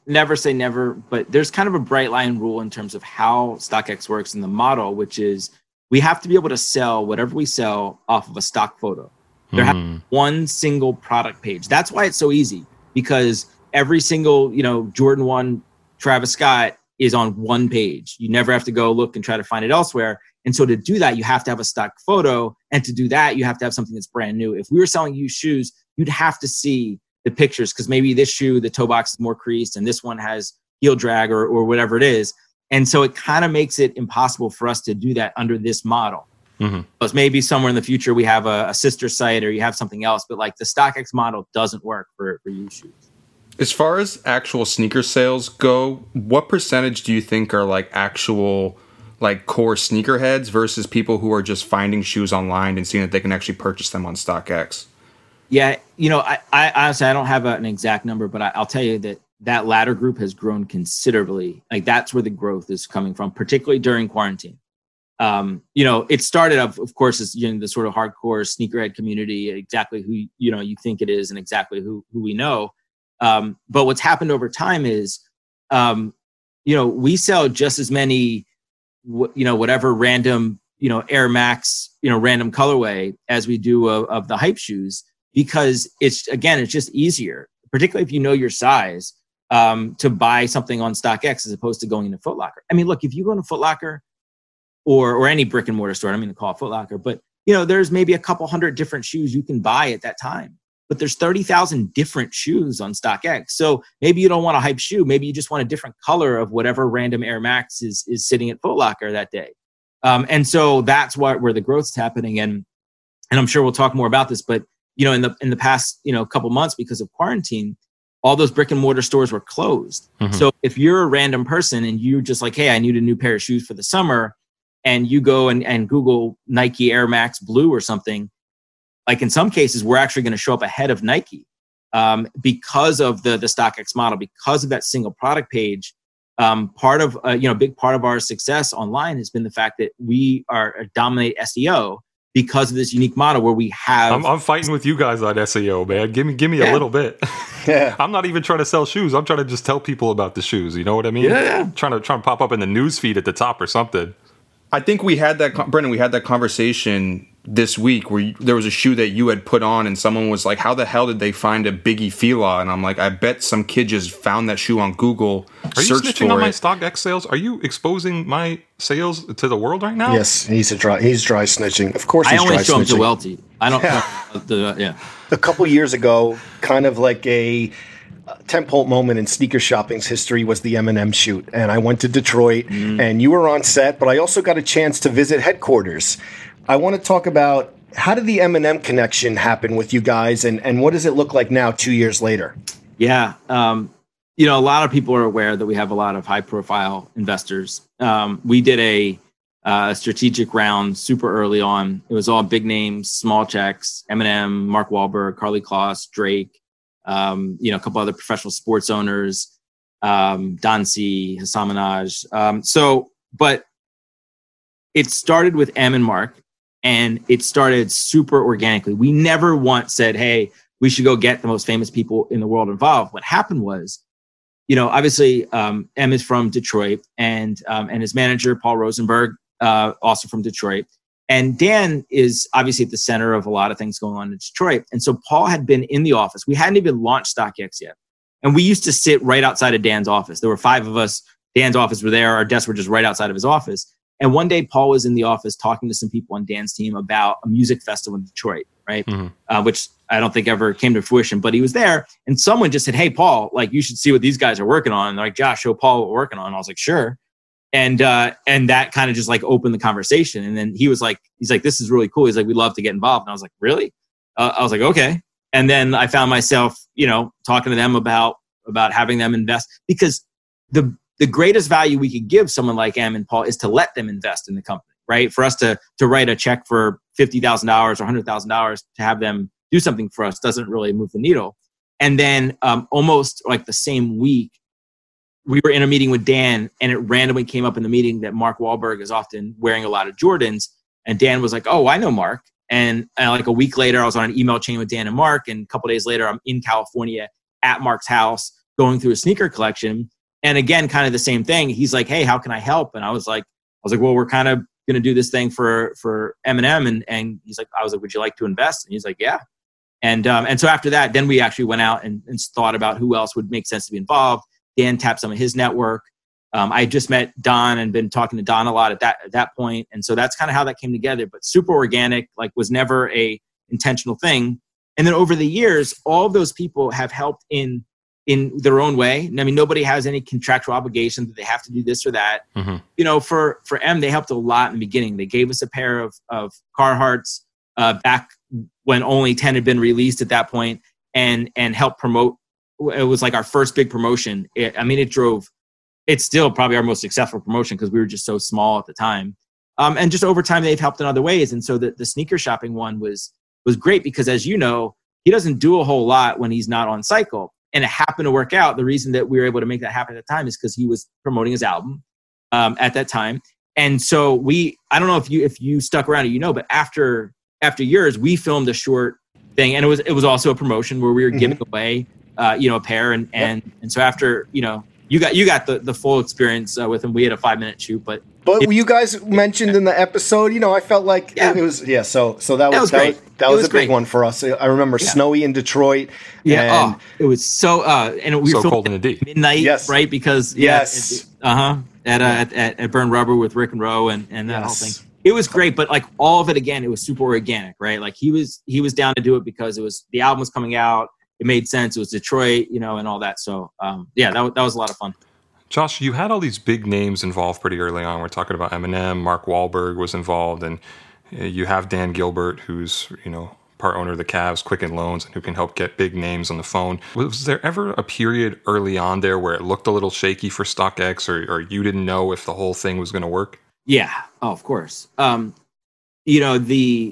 never say never, but there's kind of a bright line rule in terms of how StockX works in the model, which is we have to be able to sell whatever we sell off of a stock photo. There mm. has one single product page. That's why it's so easy, because every single, you know, Jordan one Travis Scott is on one page. You never have to go look and try to find it elsewhere. And so to do that, you have to have a stock photo. And to do that, you have to have something that's brand new. If we were selling used shoes, you'd have to see the pictures, because maybe this shoe, the toe box is more creased and this one has heel drag or, or whatever it is. And so it kind of makes it impossible for us to do that under this model. Mm-hmm. Because maybe somewhere in the future we have a, a sister site or you have something else, but like the StockX model doesn't work for, for used shoes. As far as actual sneaker sales go, what percentage do you think are like actual like core sneakerheads versus people who are just finding shoes online and seeing that they can actually purchase them on StockX? Yeah, you know, I, I honestly, I don't have a, an exact number, but I, I'll tell you that that latter group has grown considerably. Like that's where the growth is coming from, particularly during quarantine. Um, you know, it started up, of course, as you know, the sort of hardcore sneakerhead community, exactly who, you know, you think it is and exactly who, who we know. Um, but what's happened over time is, um, you know, we sell just as many, w- you know, whatever random, you know, Air Max, you know, random colorway as we do of, of the hype shoes, because it's, again, it's just easier, particularly if you know your size, um, to buy something on StockX as opposed to going into Foot Locker. I mean, look, if you go into Foot Locker or, or any brick and mortar store, I don't mean to call it Foot Locker, but, you know, there's maybe a couple hundred different shoes you can buy at that time. But there's thirty thousand different shoes on StockX. So maybe you don't want a hype shoe. Maybe you just want a different color of whatever random Air Max is, is sitting at Foot Locker that day. Um, and so that's what, where the growth's happening. And, and I'm sure we'll talk more about this, but, you know, in the, in the past, you know, couple months because of quarantine, all those brick and mortar stores were closed. Mm-hmm. So if you're a random person and you're just like, hey, I need a new pair of shoes for the summer, and you go and, and Google Nike Air Max Blue or something, like in some cases, we're actually going to show up ahead of Nike um, because of the the StockX model, because of that single product page. Um, part of, uh, you know, a big part of our success online has been the fact that we are uh, dominate S E O because of this unique model where we have. I'm, I'm fighting with you guys on S E O, man. Give me, give me yeah. a little bit. Yeah. I'm not even trying to sell shoes. I'm trying to just tell people about the shoes. You know what I mean? Yeah. yeah. Trying to trying to pop up in the news feed at the top or something. I think we had that, Brendan, we had that conversation this week where you, there was a shoe that you had put on and someone was like, how the hell did they find a Biggie Fila? And I'm like, I bet some kid just found that shoe on Google. Are you snitching on my StockX sales? Are you exposing my sales to the world right now? Yes, he's a dry, he's dry snitching. Of course he's I dry snitching. I only show him to Welty. I don't yeah. know. The, yeah. A couple years ago, kind of like a tentpole moment in sneaker shopping's history was the Eminem shoot. And I went to Detroit mm. and you were on set, but I also got a chance to visit headquarters. I want to talk about how did the Eminem connection happen with you guys, and, and what does it look like now two years later? Yeah. Um, you know, a lot of people are aware that we have a lot of high profile investors. Um, we did a uh, strategic round super early on. It was all big names, small checks, Eminem, Mark Wahlberg, Karlie Kloss, Drake, um, you know, a couple other professional sports owners, um, Don C, Hassan Minaj. Um, so, but it started with Em and Mark. And it started super organically. We never once said, hey, we should go get the most famous people in the world involved. What happened was, you know, obviously um, Em is from Detroit and um, and his manager, Paul Rosenberg, uh, also from Detroit. And Dan is obviously at the center of a lot of things going on in Detroit. And so Paul had been in the office. We hadn't even launched StockX yet. And we used to sit right outside of Dan's office. There were five of us. Dan's office were there. Our desks were just right outside of his office. And one day, Paul was in the office talking to some people on Dan's team about a music festival in Detroit, right? Mm-hmm. Uh, which I don't think ever came to fruition, but he was there. And someone just said, hey, Paul, like you should see what these guys are working on. And they're like, Josh, show Paul what we're working on. And I was like, sure. And uh, and that kind of just like opened the conversation. And then he was like, he's like, this is really cool. He's like, we'd love to get involved. And I was like, really? Uh, I was like, okay. And then I found myself, you know, talking to them about about having them invest, because the the greatest value we could give someone like Em and Paul is to let them invest in the company, right? For us to to write a check for fifty thousand dollars or one hundred thousand dollars to have them do something for us doesn't really move the needle. And then um, almost like the same week, we were in a meeting with Dan, and it randomly came up in the meeting that Mark Wahlberg is often wearing a lot of Jordans. And Dan was like, oh, I know Mark. And, and like a week later, I was on an email chain with Dan and Mark. And a couple of days later, I'm in California at Mark's house going through a sneaker collection. And again, kind of the same thing. He's like, hey, how can I help? And I was like, I was like, well, we're kind of going to do this thing for, for Eminem. And, and he's like, I was like, would you like to invest? And he's like, yeah. And, um, and so after that, then we actually went out and, and thought about who else would make sense to be involved. Dan tapped some of his network. Um, I just met Don and been talking to Don a lot at that, at that point. And so that's kind of how that came together, but super organic, like was never a intentional thing. And then over the years, all of those people have helped in, in their own way. I mean, nobody has any contractual obligation that they have to do this or that. Mm-hmm. You know, for, for M, they helped a lot in the beginning. They gave us a pair of, of Carhartts uh, back when only ten had been released at that point, and, and helped promote. It was like our first big promotion. It, I mean, it drove, it's still probably our most successful promotion because we were just so small at the time. Um, and just over time, they've helped in other ways. And so the, the sneaker shopping one was, was great because, as you know, he doesn't do a whole lot when he's not on cycle. And it happened to work out. The reason that we were able to make that happen at the time is because he was promoting his album um, at that time. And so we, I don't know if you if you stuck around, you know, but after after years, we filmed a short thing, and it was it was also a promotion where we were mm-hmm. giving away, uh, you know, a pair, and and yep. and so after, you know, you got you got the, the full experience uh, with him. We had a five minute shoot, but but it, you guys mentioned in the episode, you know, I felt like yeah. it was yeah. So so that, that was, was great. That was, that was, was a big great. one for us. I remember yeah. snowy in Detroit. Yeah, and oh, it was so uh, and we so were cold in the D. Midnight, yes. right? Because yeah, yes, uh huh, at, uh, at at at Burn Rubber with Rick and Rowe and and that yes. whole thing. It was great, but like all of it again, it was super organic, right? Like he was he was down to do it because it was the album was coming out. It made sense. It was Detroit, you know, and all that. So um, yeah, that that was a lot of fun. Josh, you had all these big names involved pretty early on. We're talking about Eminem, Mark Wahlberg was involved, and you have Dan Gilbert, who's, you know, part owner of the Cavs, Quicken Loans, and who can help get big names on the phone. Was there ever a period early on there where it looked a little shaky for StockX, or, or you didn't know if the whole thing was going to work? Yeah, oh, of course. Um, you know, the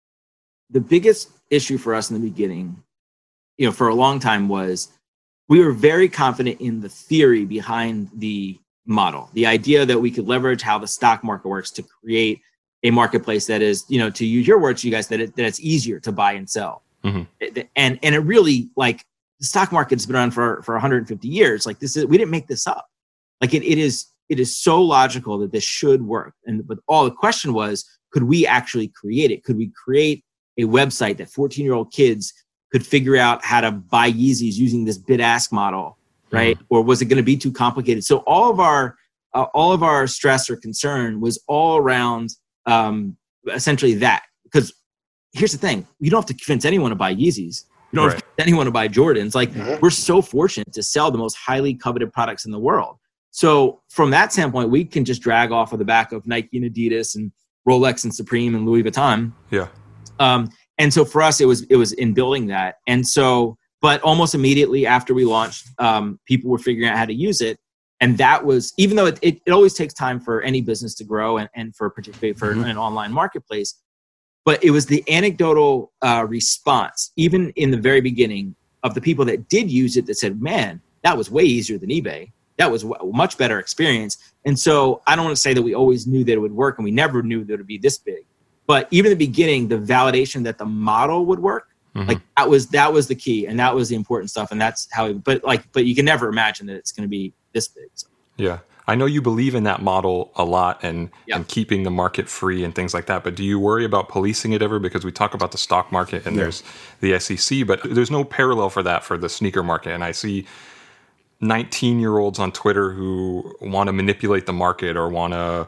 the biggest issue for us in the beginning, you know, for a long time was we were very confident in the theory behind the model, the idea that we could leverage how the stock market works to create a marketplace that is, you know, to use your words, you guys, that it, that it's easier to buy and sell. Mm-hmm. And and it really, like, the stock market's been around for for one hundred fifty years. Like, this is, we didn't make this up. Like, it it is it is so logical that this should work. And but all the question was, could we actually create it? Could we create a website that fourteen year old kids could figure out how to buy Yeezys using this bid ask model, right? Mm-hmm. Or was it going to be too complicated? So all of our uh, all of our stress or concern was all around um, essentially that. Because here's the thing: you don't have to convince anyone to buy Yeezys. You don't right. have to convince anyone to buy Jordans. Like mm-hmm. we're so fortunate to sell the most highly coveted products in the world. So from that standpoint, we can just drag off of the back of Nike and Adidas and Rolex and Supreme and Louis Vuitton. Yeah. Um, And so for us, it was it was in building that. And so, but almost immediately after we launched, um, people were figuring out how to use it. And that was, even though it, it, it always takes time for any business to grow and, and for particularly for mm-hmm. an online marketplace, but it was the anecdotal uh, response, even in the very beginning, of the people that did use it that said, man, that was way easier than eBay. That was a much better experience. And so I don't want to say that we always knew that it would work, and we never knew that it would be this big. But even in the beginning, the validation that the model would work, mm-hmm. like that was that was the key, and that was the important stuff, and that's how. It, but like, but you can never imagine that it's going to be this big. So. Yeah, I know you believe in that model a lot, and yeah. and keeping the market free and things like that. But do you worry about policing it ever? Because we talk about the stock market, and yeah. there's the S E C, but there's no parallel for that for the sneaker market. And I see nineteen-year-olds on Twitter who want to manipulate the market or want to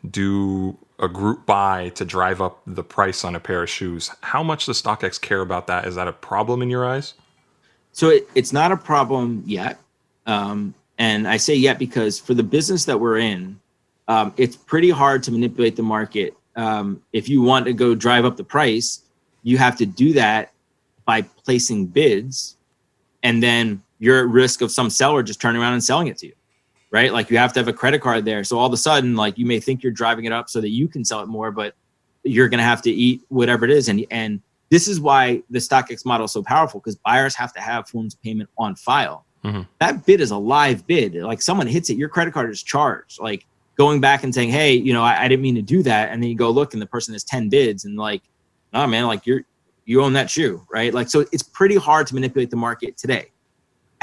do a group buy to drive up the price on a pair of shoes. How much does StockX care about that? Is that a problem in your eyes? So it, it's not a problem yet. Um, and I say yet because for the business that we're in, um, it's pretty hard to manipulate the market. Um, if you want to go drive up the price, you have to do that by placing bids, and then you're at risk of some seller just turning around and selling it to you. Right? Like you have to have a credit card there. So all of a sudden, like you may think you're driving it up so that you can sell it more, but you're going to have to eat whatever it is. And, and this is why the StockX model is so powerful, because buyers have to have forms of payment on file. Mm-hmm. That bid is a live bid. Like someone hits it, your credit card is charged. Like going back and saying, hey, you know, I, I didn't mean to do that. And then you go look and the person has ten bids and like, no, man, like you're, you own that shoe, right? Like, so it's pretty hard to manipulate the market today.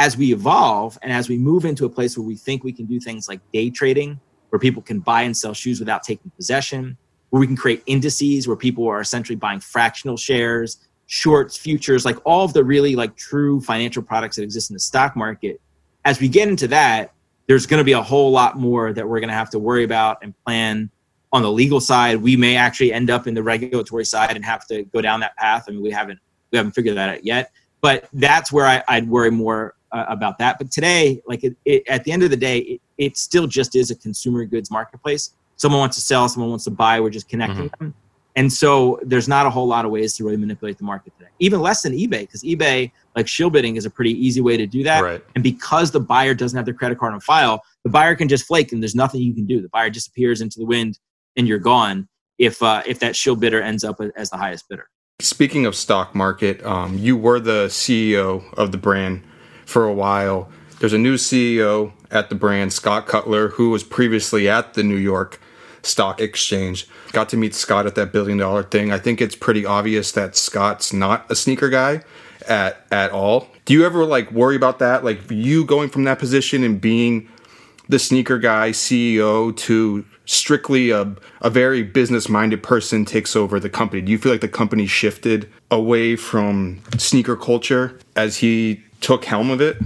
as we evolve and as we move into a place where we think we can do things like day trading, where people can buy and sell shoes without taking possession, where we can create indices where people are essentially buying fractional shares, shorts, futures, like all of the really like true financial products that exist in the stock market. As we get into that, there's going to be a whole lot more that we're going to have to worry about and plan on the legal side. We may actually end up in the regulatory side and have to go down that path. I mean, we haven't we haven't figured that out yet, but that's where I, I'd worry more uh, about that. But today, like it, it, at the end of the day, it, it still just is a consumer goods marketplace. Someone wants to sell, someone wants to buy. We're just connecting mm-hmm. them. And so there's not a whole lot of ways to really manipulate the market today, even less than eBay, because eBay, like shill bidding, is a pretty easy way to do that. Right. And because the buyer doesn't have their credit card on file, the buyer can just flake and there's nothing you can do. The buyer disappears into the wind and you're gone if uh, if that shill bidder ends up as the highest bidder. Speaking of stock market, um, you were the C E O of the brand for a while. There's a new C E O at the brand, Scott Cutler, who was previously at the New York Stock Exchange. Got to meet Scott at that billion dollar thing. I think it's pretty obvious that Scott's not a sneaker guy at at all. Do you ever like worry about that? Like you going from that position and being the sneaker guy C E O to strictly a, a very business minded person takes over the company. Do you feel like the company shifted away from sneaker culture as he took helm of it?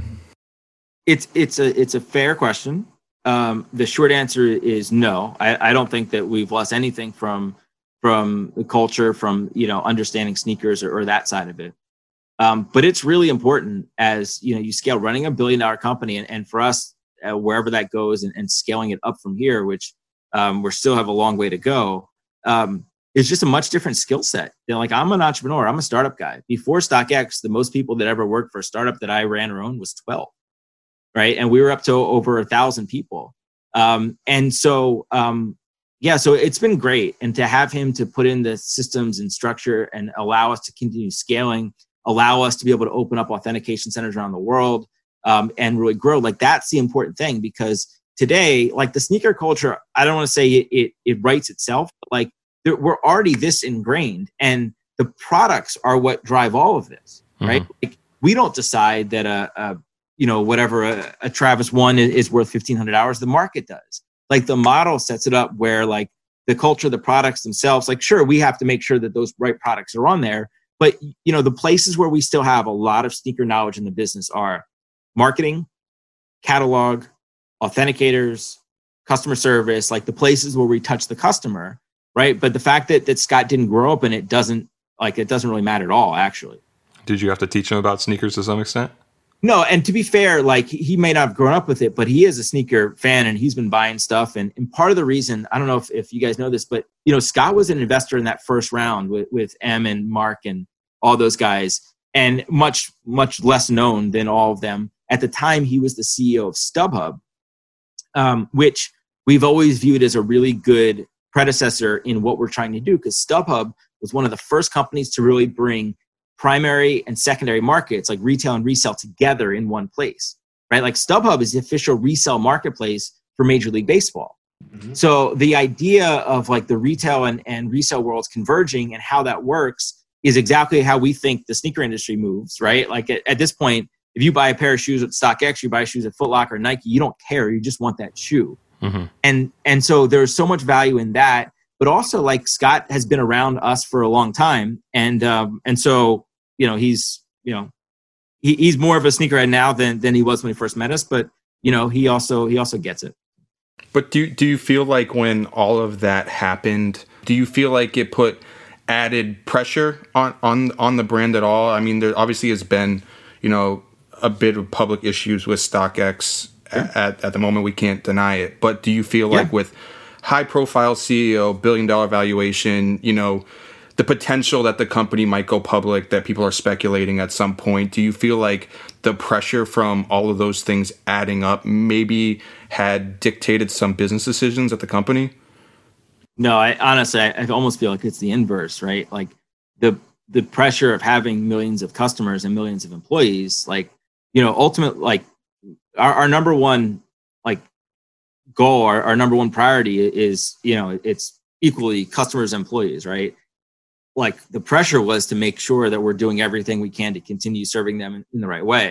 It's it's a it's a fair question. Um, the short answer is no. I, I don't think that we've lost anything from from the culture, from you know understanding sneakers or, or that side of it. Um, but it's really important as you know you scale running a billion dollar company, and, and for us uh, wherever that goes, and, and scaling it up from here, which um, we still have a long way to go. Um, it's just a much different skill set. You know, like I'm an entrepreneur, I'm a startup guy. Before StockX, the most people that ever worked for a startup that I ran or owned was twelve. Right. And we were up to over a thousand people. Um, and so, um, yeah, so it's been great. And to have him to put in the systems and structure and allow us to continue scaling, allow us to be able to open up authentication centers around the world um, and really grow. Like that's the important thing, because today, like the sneaker culture, I don't want to say it, it, it writes itself, but like there, we're already this ingrained, and the products are what drive all of this, right? Mm-hmm. Like, we don't decide that a, a you know, whatever a, a Travis one is, is worth fifteen hundred hours, the market does. Like the model sets it up where like the culture, the products themselves, like sure, we have to make sure that those right products are on there. But, you know, the places where we still have a lot of sneaker knowledge in the business are marketing, catalog, authenticators, customer service, like the places where we touch the customer, right? But the fact that, that Scott didn't grow up in it doesn't, like, it doesn't really matter at all, actually. Did you have to teach him about sneakers to some extent? No, and to be fair, like he may not have grown up with it, but he is a sneaker fan and he's been buying stuff. And, and part of the reason, I don't know if, if you guys know this, but you know, Scott was an investor in that first round with, with M and Mark and all those guys, and much, much less known than all of them. At the time, he was the C E O of StubHub, um, which we've always viewed as a really good predecessor in what we're trying to do, because StubHub was one of the first companies to really bring primary and secondary markets like retail and resale together in one place, right? Like StubHub is the official resale marketplace for Major League Baseball. Mm-hmm. So the idea of like the retail and, and resale worlds converging and how that works is exactly how we think the sneaker industry moves, right? Like at, at this point, if you buy a pair of shoes at StockX, you buy shoes at Foot Locker or Nike, you don't care. You just want that shoe. Mm-hmm. And, and so there's so much value in that. But also, like Scott has been around us for a long time, and um, and so you know he's you know he, he's more of a sneakerhead now than than he was when he first met us. But you know he also he also gets it. But do do you feel like when all of that happened, do you feel like it put added pressure on on on the brand at all? I mean, there obviously has been you know a bit of public issues with StockX yeah. at at the moment. We can't deny it. But do you feel yeah. like with high-profile C E O, billion-dollar valuation, you know, the potential that the company might go public, that people are speculating at some point, do you feel like the pressure from all of those things adding up maybe had dictated some business decisions at the company? No, I honestly, I, I almost feel like it's the inverse, right? Like the the pressure of having millions of customers and millions of employees, like, you know, ultimately, like our, our number one, like, goal, our, our number one priority is, you know, it's equally customers and employees, right? Like the pressure was to make sure that we're doing everything we can to continue serving them in, in the right way.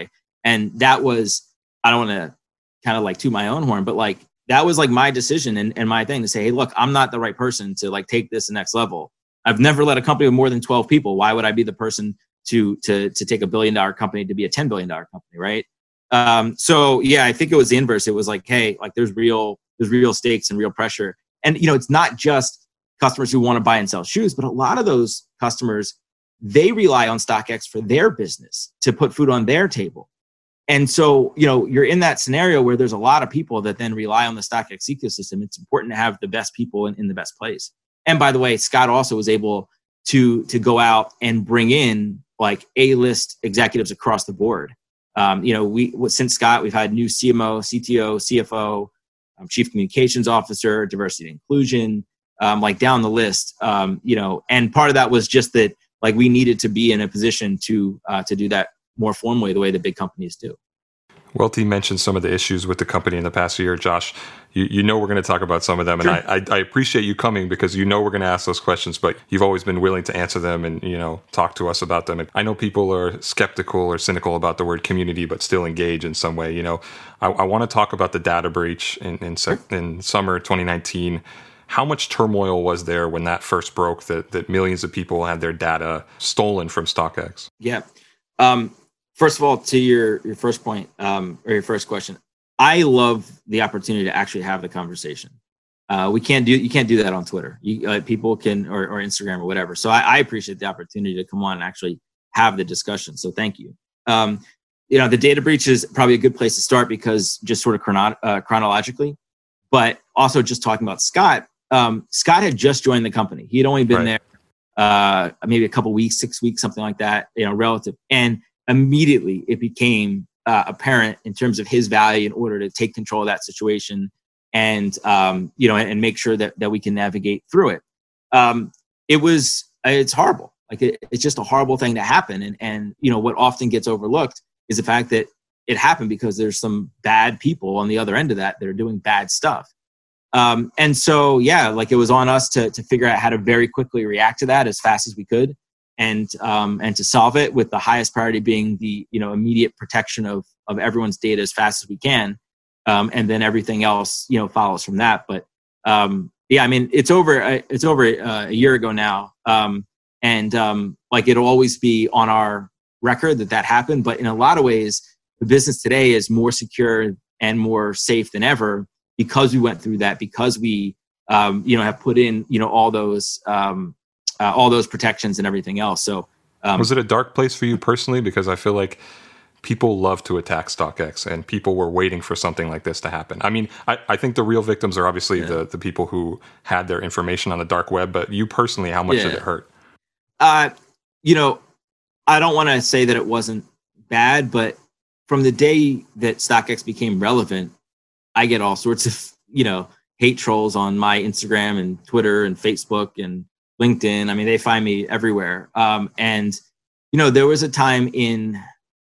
And that was, I don't want to kind of like toot my own horn, but like, that was like my decision and, and my thing to say, hey, look, I'm not the right person to like take this to the next level. I've never led a company with more than twelve people. Why would I be the person to, to, to take a billion dollar company to be a ten billion dollar company? Right. Um, so yeah, I think it was the inverse. It was like, hey, like there's real, there's real stakes and real pressure. And, you know, it's not just customers who want to buy and sell shoes, but a lot of those customers, they rely on StockX for their business to put food on their table. And so, you know, you're in that scenario where there's a lot of people that then rely on the StockX ecosystem. It's important to have the best people in, in the best place. And by the way, Scott also was able to, to go out and bring in like A-list executives across the board. Um, you know, we since Scott, we've had new C M O, C T O, C F O, um, Chief Communications Officer, Diversity and Inclusion, um, like down the list. Um, you know, and part of that was just that like we needed to be in a position to uh, to do that more formally the way that big companies do. Welty mentioned some of the issues with the company in the past year. Josh, you, you know we're going to talk about some of them, and Sure. I, I, I appreciate you coming because you know we're going to ask those questions, but you've always been willing to answer them and you know talk to us about them. And I know people are skeptical or cynical about the word community, but still engage in some way. You know, I, I want to talk about the data breach in in, sec- in summer twenty nineteen. How much turmoil was there when that first broke? That that millions of people had their data stolen from StockX. Yeah. Um, First of all, to your, your first point, um, or your first question, I love the opportunity to actually have the conversation. Uh, we can't do, you can't do that on Twitter. You, uh, people can, or, or Instagram or whatever. So I, I appreciate the opportunity to come on and actually have the discussion. So thank you. Um, you know, the data breach is probably a good place to start because just sort of chrono- uh, chronologically, but also just talking about Scott. Um, Scott had just joined the company. He had only been right. there uh, maybe a couple weeks, six weeks, something like that, you know, relative. And immediately it became uh, apparent in terms of his value in order to take control of that situation and, um, you know, and, and make sure that, that we can navigate through it. Um, it was, it's horrible. Like it, it's just a horrible thing to happen. And, and, you know, what often gets overlooked is the fact that it happened because there's some bad people on the other end of that that are doing bad stuff. Um, and so, yeah, like it was on us to, to figure out how to very quickly react to that as fast as we could. And um, and to solve it with the highest priority being the you know immediate protection of of everyone's data as fast as we can, um, and then everything else you know follows from that. But um, yeah, I mean it's over it's over uh, a year ago now, um, and um, like it'll always be on our record that that happened. But in a lot of ways, the business today is more secure and more safe than ever because we went through that, because we um, you know have put in you know all those. Um, Uh, all those protections and everything else. So, um, was it a dark place for you personally? Because I feel like people love to attack StockX, and people were waiting for something like this to happen. I mean, I, I think the real victims are obviously yeah. the the people who had their information on the dark web. But you personally, how much yeah. did it hurt? Uh, you know, I don't want to say that it wasn't bad, but from the day that StockX became relevant, I get all sorts of you know hate trolls on my Instagram and Twitter and Facebook and LinkedIn. I mean, they find me everywhere. Um, and, you know, there was a time in,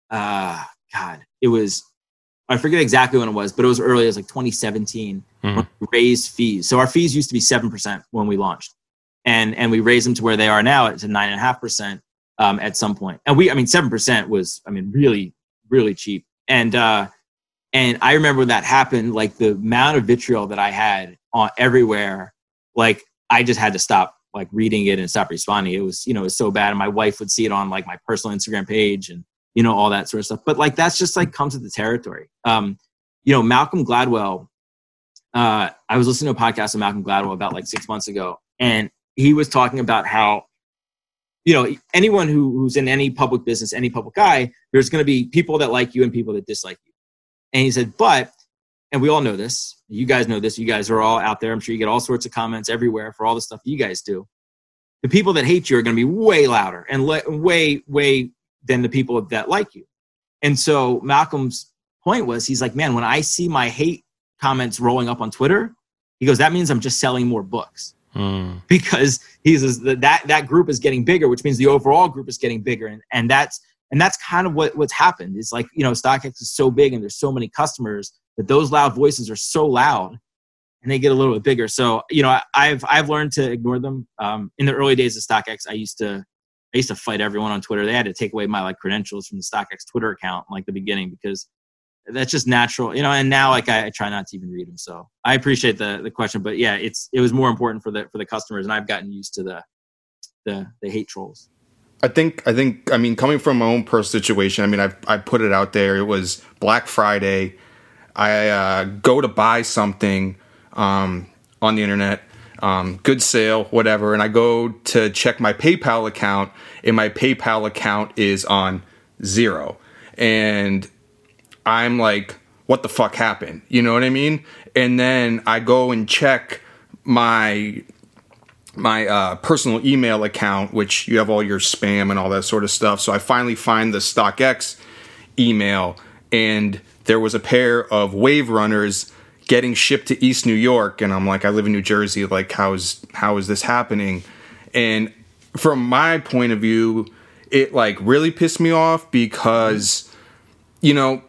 uh, God, it was, I forget exactly when it was, but it was early. It was like twenty seventeen mm-hmm. when we raised fees. So our fees used to be seven percent when we launched. And and we raised them to where they are now. It's a nine point five percent um, at some point. And we, I mean, seven percent was, I mean, really, really cheap. And uh, and I remember when that happened, like the amount of vitriol that I had on everywhere, like I just had to stop like reading it and stop responding. It was, you know, it was so bad. And my wife would see it on like my personal Instagram page and, you know, all that sort of stuff. But like, that's just like comes with the territory. Um, you know, Malcolm Gladwell, uh, I was listening to a podcast of Malcolm Gladwell about like six months ago. And he was talking about how, you know, anyone who, who's in any public business, any public guy, there's going to be people that like you and people that dislike you. And he said, but, and we all know this, you guys know this, you guys are all out there. I'm sure you get all sorts of comments everywhere for all the stuff you guys do. The people that hate you are going to be way louder and le- way, way than the people that like you. And so Malcolm's point was, he's like, man, when I see my hate comments rolling up on Twitter, he goes, that means I'm just selling more books. Mm. Because he says that, that that group is getting bigger, which means the overall group is getting bigger. And, and that's and that's kind of what, what's happened. It's like, you know, StockX is so big and there's so many customers that those loud voices are so loud and they get a little bit bigger. So, you know, I, I've I've learned to ignore them. Um, in the early days of StockX, I used to I used to fight everyone on Twitter. They had to take away my like credentials from the StockX Twitter account in like the beginning because that's just natural, you know. And now like I, I try not to even read them. So I appreciate the the question, but yeah, it's it was more important for the for the customers, and I've gotten used to the the the hate trolls. I think I think I mean coming from my own personal situation, I mean I I put it out there. It was Black Friday. I uh, go to buy something um, on the internet. Um, good sale, whatever. And I go to check my PayPal account, and my PayPal account is on zero. And I'm like, what the fuck happened? You know what I mean? And then I go and check my my uh, personal email account, which you have all your spam and all that sort of stuff. So I finally find the StockX email, and there was a pair of Wave Runners getting shipped to East New York, and I'm like, I live in New Jersey. Like, how is how is this happening? And from my point of view, it like really pissed me off because, you know,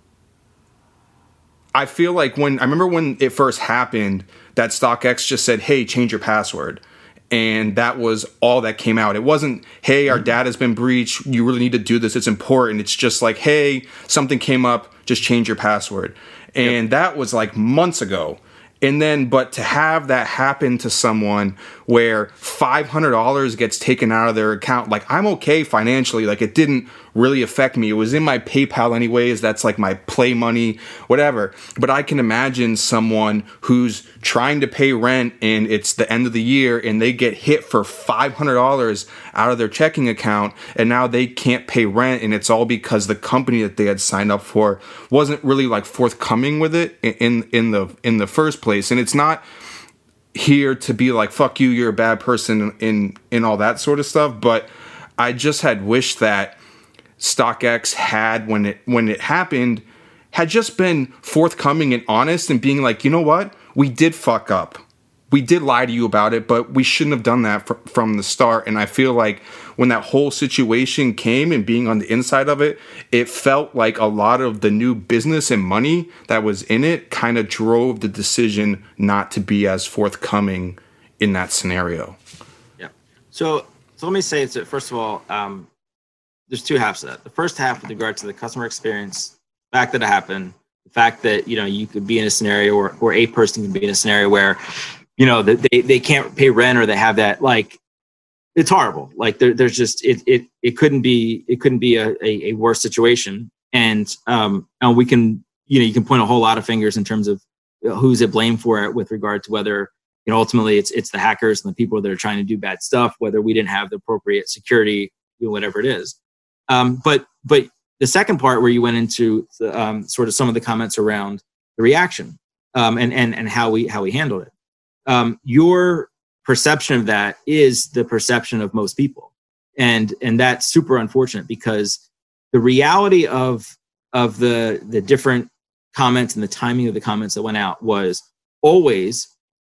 I feel like when I remember when it first happened, that StockX just said, "Hey, change your password." And that was all that came out. It wasn't, hey, our data's been breached. You really need to do this. It's important. It's just like, hey, something came up. Just change your password. And yep. That was like months ago. And then, but to have that happen to someone where five hundred dollars gets taken out of their account, like I'm okay financially. Like it didn't really affect me. It was in my PayPal anyways. That's like my play money, whatever. But I can imagine someone who's trying to pay rent and it's the end of the year and they get hit for five hundred dollars out of their checking account, and now they can't pay rent, and it's all because the company that they had signed up for wasn't really like forthcoming with it in in the in the first place. And it's not here to be like, fuck you, you're a bad person in in all that sort of stuff, but I just had wished that StockX had, when it when it happened, had just been forthcoming and honest and being like, you know what, we did fuck up. We did lie to you about it, but we shouldn't have done that fr- from the start. And I feel like when that whole situation came and being on the inside of it, it felt like a lot of the new business and money that was in it kind of drove the decision not to be as forthcoming in that scenario. Yeah. So, so let me say, it's, first of all, um, there's two halves of that. The first half with regard to the customer experience, the fact that it happened, the fact that, you know, you could be in a scenario or, or a person can be in a scenario where, you know, that they, they can't pay rent or they have that, like, it's horrible. Like there, there's just, it, it, it couldn't be, it couldn't be a, a, a worse situation. And, um, and we can, you know, you can point a whole lot of fingers in terms of who's at blame for it with regard to whether, you know, ultimately it's, it's the hackers and the people that are trying to do bad stuff, whether we didn't have the appropriate security, you know, whatever it is. Um, but, but the second part where you went into the, um, sort of some of the comments around the reaction, um, and, and, and how we, how we handled it. Um, your perception of that is the perception of most people. And, and that's super unfortunate because the reality of, of the, the different comments and the timing of the comments that went out was always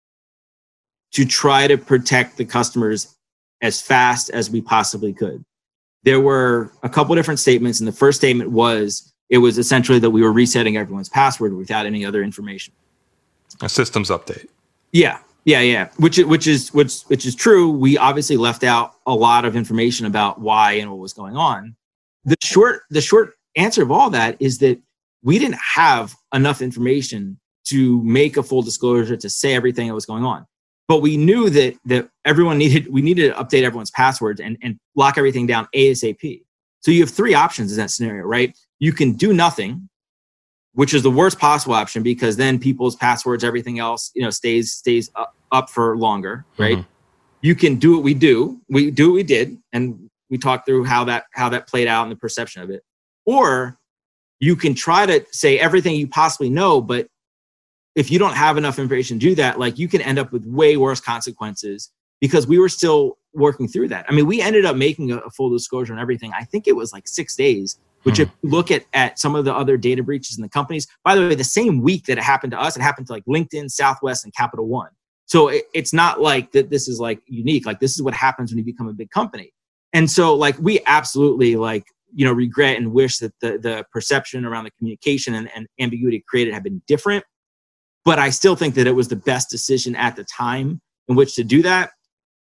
to try to protect the customers as fast as we possibly could. There were a couple different statements, and the first statement was, it was essentially that we were resetting everyone's password without any other information. A systems update. Yeah, yeah, yeah. Which is which is which which is true. We obviously left out a lot of information about why and what was going on. The short the short answer of all that is that we didn't have enough information to make a full disclosure to say everything that was going on. But we knew that that everyone needed we needed to update everyone's passwords and, and lock everything down ASAP. So you have three options in that scenario, right? You can do nothing, which is the worst possible option because then people's passwords, everything else, you know, stays stays up, up for longer, right? Mm-hmm. You can do what we do. We do what we did, and we talked through how that how that played out and the perception of it. Or you can try to say everything you possibly know, but if you don't have enough information to do that, like you can end up with way worse consequences because we were still working through that. I mean, we ended up making a, a full disclosure on everything. I think it was like six days, which hmm. if you look at, at some of the other data breaches in the companies, by the way, the same week that it happened to us, it happened to like LinkedIn, Southwest, and Capital One. So it, it's not like that this is like unique. Like this is what happens when you become a big company. And so like we absolutely like, you know, regret and wish that the, the perception around the communication and, and ambiguity created had been different. But I still think that it was the best decision at the time in which to do that.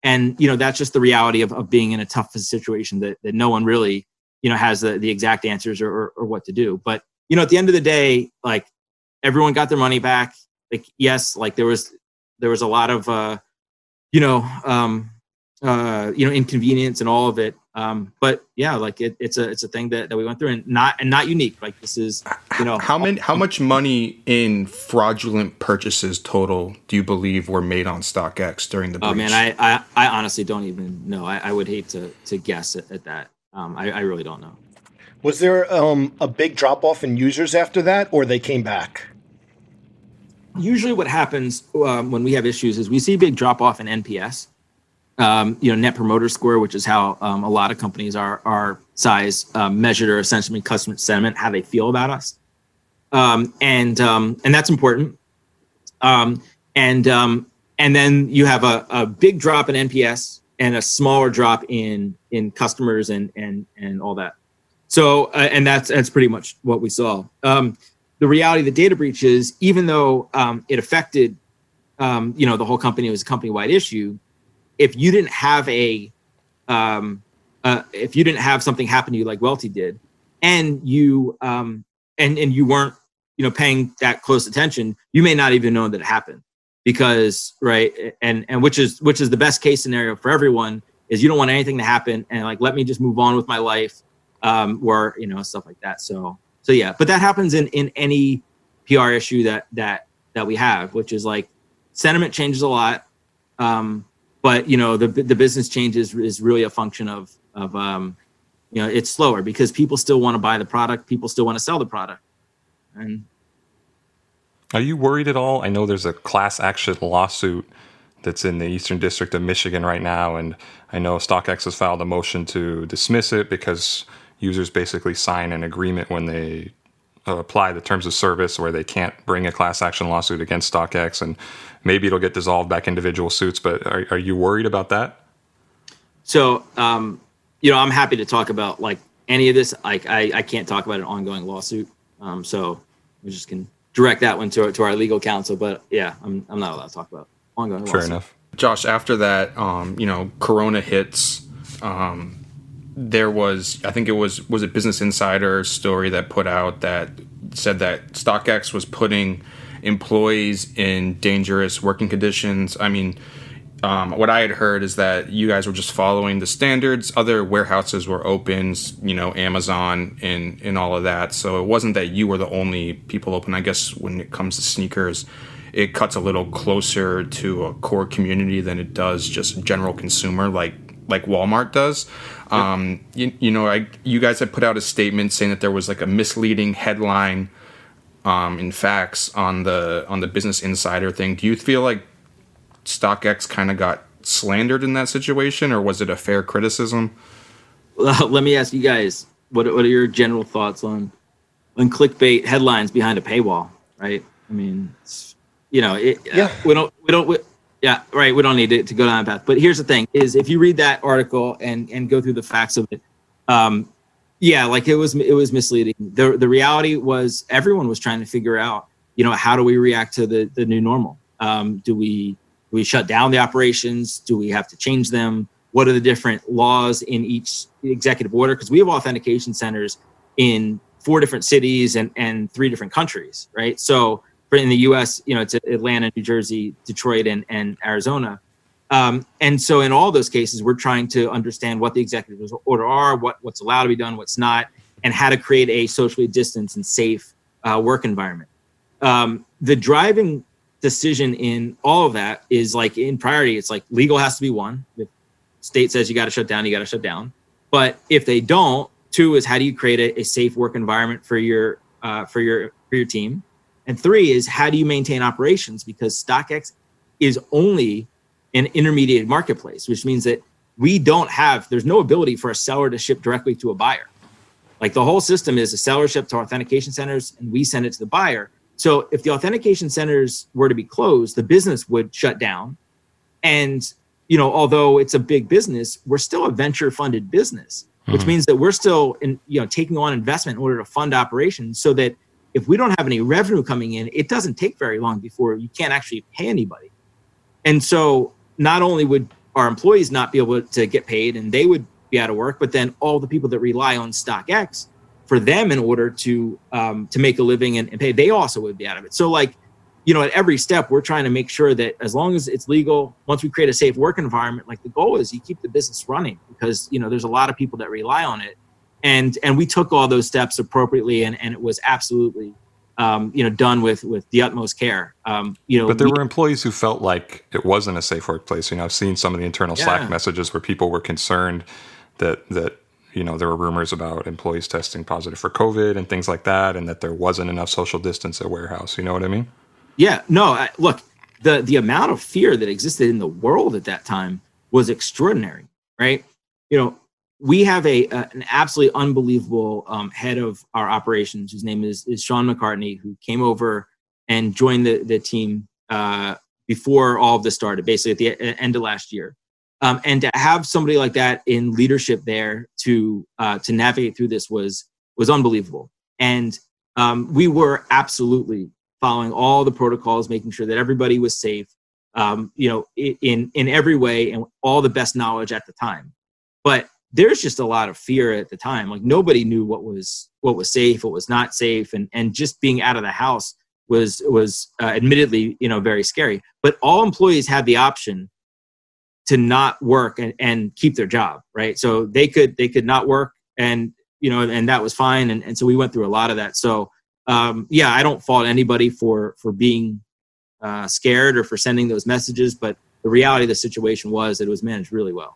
and you know that's just the reality of, of being in a tough situation that, that no one really you know has the, the exact answers or, or or what to do. But you know at the end of the day, like everyone got their money back. Like yes, like there was there was a lot of uh, you know um, uh, you know inconvenience and all of it. Um, but yeah, like it, it's a it's a thing that, that we went through, and not and not unique. Like this is, you know, how many how much money in fraudulent purchases total do you believe were made on StockX during the breach? Oh man, I, I, I honestly don't even know. I, I would hate to to guess at, at that. Um, I, I really don't know. Was there um, a big drop off in users after that, or they came back? Usually, what happens um, when we have issues is we see a big drop off in N P S. Um, you know, Net Promoter Score, which is how um, a lot of companies are our size um, measured, or essentially customer sentiment, how they feel about us, um, and um, and that's important. Um, and um, and then you have a, a big drop in N P S and a smaller drop in in customers and and and all that. So uh, and that's that's pretty much what we saw. Um, the reality of the data breach is, even though um, it affected um, you know the whole company, it was a company-wide issue. If you didn't have a, um, uh, if you didn't have something happen to you like Welty did, and you um, and and you weren't, you know, paying that close attention, you may not even know that it happened, because right, and and which is which is the best case scenario for everyone is you don't want anything to happen and like let me just move on with my life, um, or you know stuff like that. So so yeah, but that happens in in any P R issue that that that we have, which is like sentiment changes a lot. Um, But you know the the business changes is really a function of of um, you know it's slower because people still want to buy the product, people still want to sell the product. And are you worried at all? I know there's a class action lawsuit that's in the Eastern District of Michigan right now, and I know StockX has filed a motion to dismiss it because users basically sign an agreement when they uh, apply the terms of service where they can't bring a class action lawsuit against StockX, and maybe it'll get dissolved back individual suits. But are, are you worried about that? So, um, you know, I'm happy to talk about like any of this. Like, I, I can't talk about an ongoing lawsuit. Um, so we just can direct that one to, to our legal counsel. But yeah, I'm I'm not allowed to talk about ongoing Fair lawsuit. enough. Josh, after that, um, you know, Corona hits. Um, there was, I think it was, was it Business Insider story that put out that said that StockX was putting employees in dangerous working conditions. I mean, um, what I had heard is that you guys were just following the standards. Other warehouses were open, you know, Amazon and, and all of that. So it wasn't that you were the only people open. I guess when it comes to sneakers, it cuts a little closer to a core community than it does just general consumer like like Walmart does. Um, you, you know, I, you guys had put out a statement saying that there was like a misleading headline um, in facts on the on the Business Insider thing. Do you feel like StockX kind of got slandered in that situation, or was it a fair criticism? Well, let me ask you guys, what what are your general thoughts on on clickbait headlines behind a paywall? Right? I mean, it's, you know, it, yeah, uh, we don't we don't. We, Yeah, right. We don't need to, to go down that path. But here's the thing: is if you read that article and and go through the facts of it, um, yeah, like it was it was misleading. The the reality was everyone was trying to figure out, you know, how do we react to the the new normal? Um, do we do we shut down the operations? Do we have to change them? What are the different laws in each executive order? Because we have authentication centers in four different cities and and three different countries, right? So in the U S, you know, it's Atlanta, New Jersey, Detroit, and, and Arizona. Um, and so in all those cases, we're trying to understand what the executive order are, what, what's allowed to be done, what's not, and how to create a socially distanced and safe uh, work environment. Um, the driving decision in all of that is like in priority, it's like legal has to be one. If state says you got to shut down, you got to shut down. But if they don't, two is how do you create a, a safe work environment for your uh, for your for your team? And three is how do you maintain operations? Because StockX is only an intermediate marketplace, which means that we don't have, there's no ability for a seller to ship directly to a buyer. Like the whole system is a seller ship to authentication centers and we send it to the buyer. So if the authentication centers were to be closed, the business would shut down. And, you know, although it's a big business, we're still a venture funded business, which mm-hmm. means that we're still in, you know, taking on investment in order to fund operations so that if we don't have any revenue coming in, it doesn't take very long before you can't actually pay anybody. And so not only would our employees not be able to get paid and they would be out of work, but then all the people that rely on StockX, for them in order to um, to make a living and, and pay, they also would be out of it. So like, you know, at every step, we're trying to make sure that as long as it's legal, once we create a safe work environment, like the goal is you keep the business running because, you know, there's a lot of people that rely on it. And and we took all those steps appropriately, and, and it was absolutely, um, you know, done with with the utmost care. Um, you know, but there we, were employees who felt like it wasn't a safe workplace. You know, I've seen some of the internal Yeah. Slack messages where people were concerned that that you know there were rumors about employees testing positive for COVID and things like that, and that there wasn't enough social distance at warehouse. You know what I mean? Yeah, no, I, look, the the amount of fear that existed in the world at that time was extraordinary, right? You know, we have a, a an absolutely unbelievable um, head of our operations, whose name is is Sean McCartney, who came over and joined the the team uh, before all of this started, basically at the end of last year. Um, and to have somebody like that in leadership there to uh, to navigate through this was was unbelievable. And um, we were absolutely following all the protocols, making sure that everybody was safe, um, you know, in in every way and all the best knowledge at the time. But there's just a lot of fear at the time. Like nobody knew what was what was safe, what was not safe, and and just being out of the house was was uh, admittedly, you know, very scary. But all employees had the option to not work and, and keep their job, right? So they could they could not work, and you know, and that was fine. And and so we went through a lot of that. So. Um, yeah, I don't fault anybody for for being uh, scared or for sending those messages, but the reality of the situation was that it was managed really well.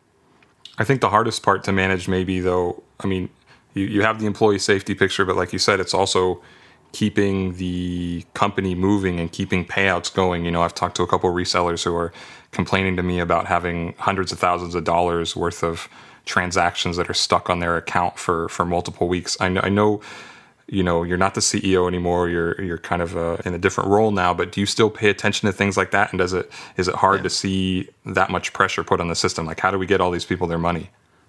I think the hardest part to manage maybe though, I mean, you, you have the employee safety picture, but like you said, it's also keeping the company moving and keeping payouts going. You know, I've talked to a couple of resellers who are complaining to me about having hundreds of thousands of dollars worth of transactions that are stuck on their account for, for multiple weeks. I know, I know you know, you're not the C E O anymore. You're you're kind of uh, in a different role now. But do you still pay attention to things like that? And does it is it hard yeah. to see that much pressure put on the system? Like, how do we get all these people their money?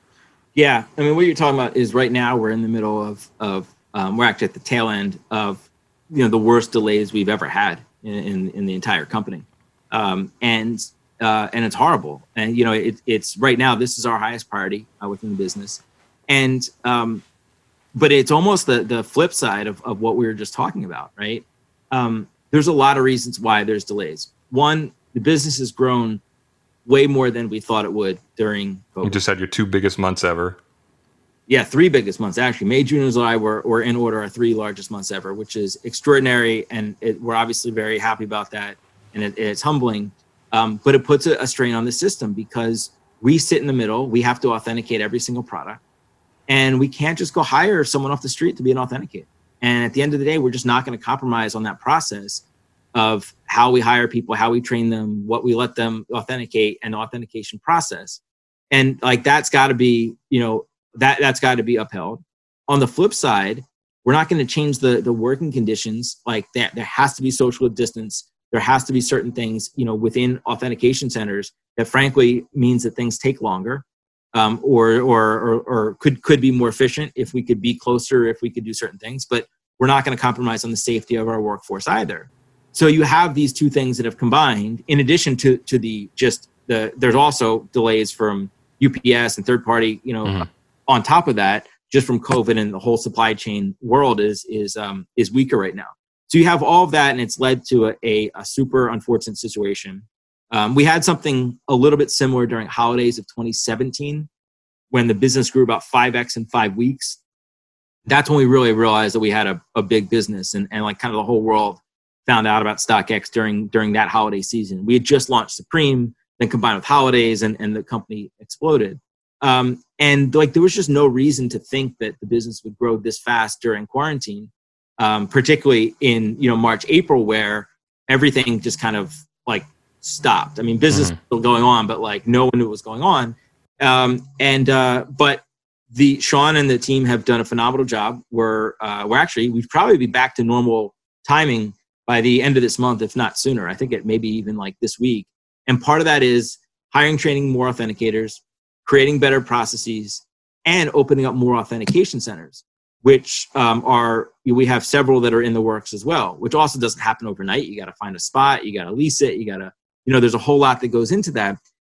Yeah, I mean, what you're talking about is right now we're in the middle of of um, we're actually at the tail end of you know the worst delays we've ever had in in, in the entire company, um, and uh, and it's horrible. And you know, it, it's right now this is our highest priority uh, within the business, and um, but it's almost the the flip side of, of what we were just talking about, right? Um, there's a lot of reasons why there's delays. One, the business has grown way more than we thought it would during COVID. You just had your two biggest months ever. Yeah, three biggest months, actually. May, June, and July were, were in order our three largest months ever, which is extraordinary. And it, we're obviously very happy about that. And it, it's humbling. Um, but it puts a, a strain on the system because we sit in the middle. We have to authenticate every single product. And we can't just go hire someone off the street to be an authenticator. And at the end of the day, we're just not going to compromise on that process of how we hire people, how we train them, what we let them authenticate, and the authentication process. And like that's got to be, you know, that that's got to be upheld. On the flip side, we're not going to change the the working conditions like that. There has to be social distance. There has to be certain things, you know, within authentication centers that frankly means that things take longer. Um, or, or or or could could be more efficient if we could be closer, if we could do certain things. But we're not going to compromise on the safety of our workforce either. So you have these two things that have combined, in addition to to the just the. There's also delays from U P S and third party. You know, mm-hmm. on top of that, just from COVID and the whole supply chain world is is um, is weaker right now. So you have all of that, and it's led to a, a, a super unfortunate situation. Um, we had something a little bit similar during holidays of twenty seventeen when the business grew about five X in five weeks. That's when we really realized that we had a, a big business and, and like kind of the whole world found out about StockX during during that holiday season. We had just launched Supreme, then combined with holidays, and, and the company exploded. Um, and like there was just no reason to think that the business would grow this fast during quarantine, um, particularly in you know March, April, where everything just kind of like stopped. I mean, business mm-hmm. was still going on, but like no one knew what was going on. Um, and uh, but the Sean and the team have done a phenomenal job. We're uh, we're actually we'd probably be back to normal timing by the end of this month, if not sooner. I think it maybe even like this week. And part of that is hiring, training more authenticators, creating better processes, and opening up more authentication centers, which um, are, we have several that are in the works as well, which also doesn't happen overnight. You got to find a spot, you got to lease it, you got to, you know, there's a whole lot that goes into that.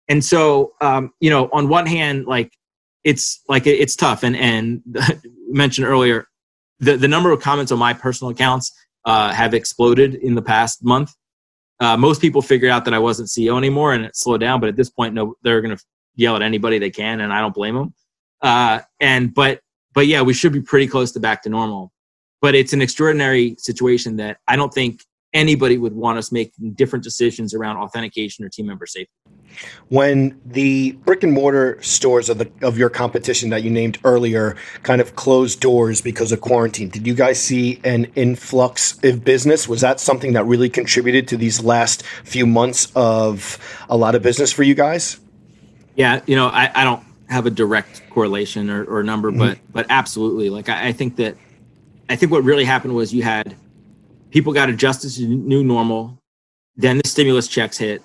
And so, um, you know, on one hand, like it's like it, it's tough. And and mentioned earlier, the the number of comments on my personal accounts uh, have exploded in the past month. Uh, most people figured out that I wasn't C E O anymore, and it slowed down. But at this point, no, they're going to yell at anybody they can, and I don't blame them. Uh, and but but yeah, we should be pretty close to back to normal. But it's an extraordinary situation that I don't think anybody would want us making different decisions around authentication or team member safety. When the brick and mortar stores of the of your competition that you named earlier kind of closed doors because of quarantine, did you guys see an influx of business? Was that something that really contributed to these last few months of a lot of business for you guys? Yeah, you know, I, I don't have a direct correlation or, or number, mm-hmm. but but absolutely. Like I, I think that I think what really happened was you had people got adjusted to new normal, then the stimulus checks hit,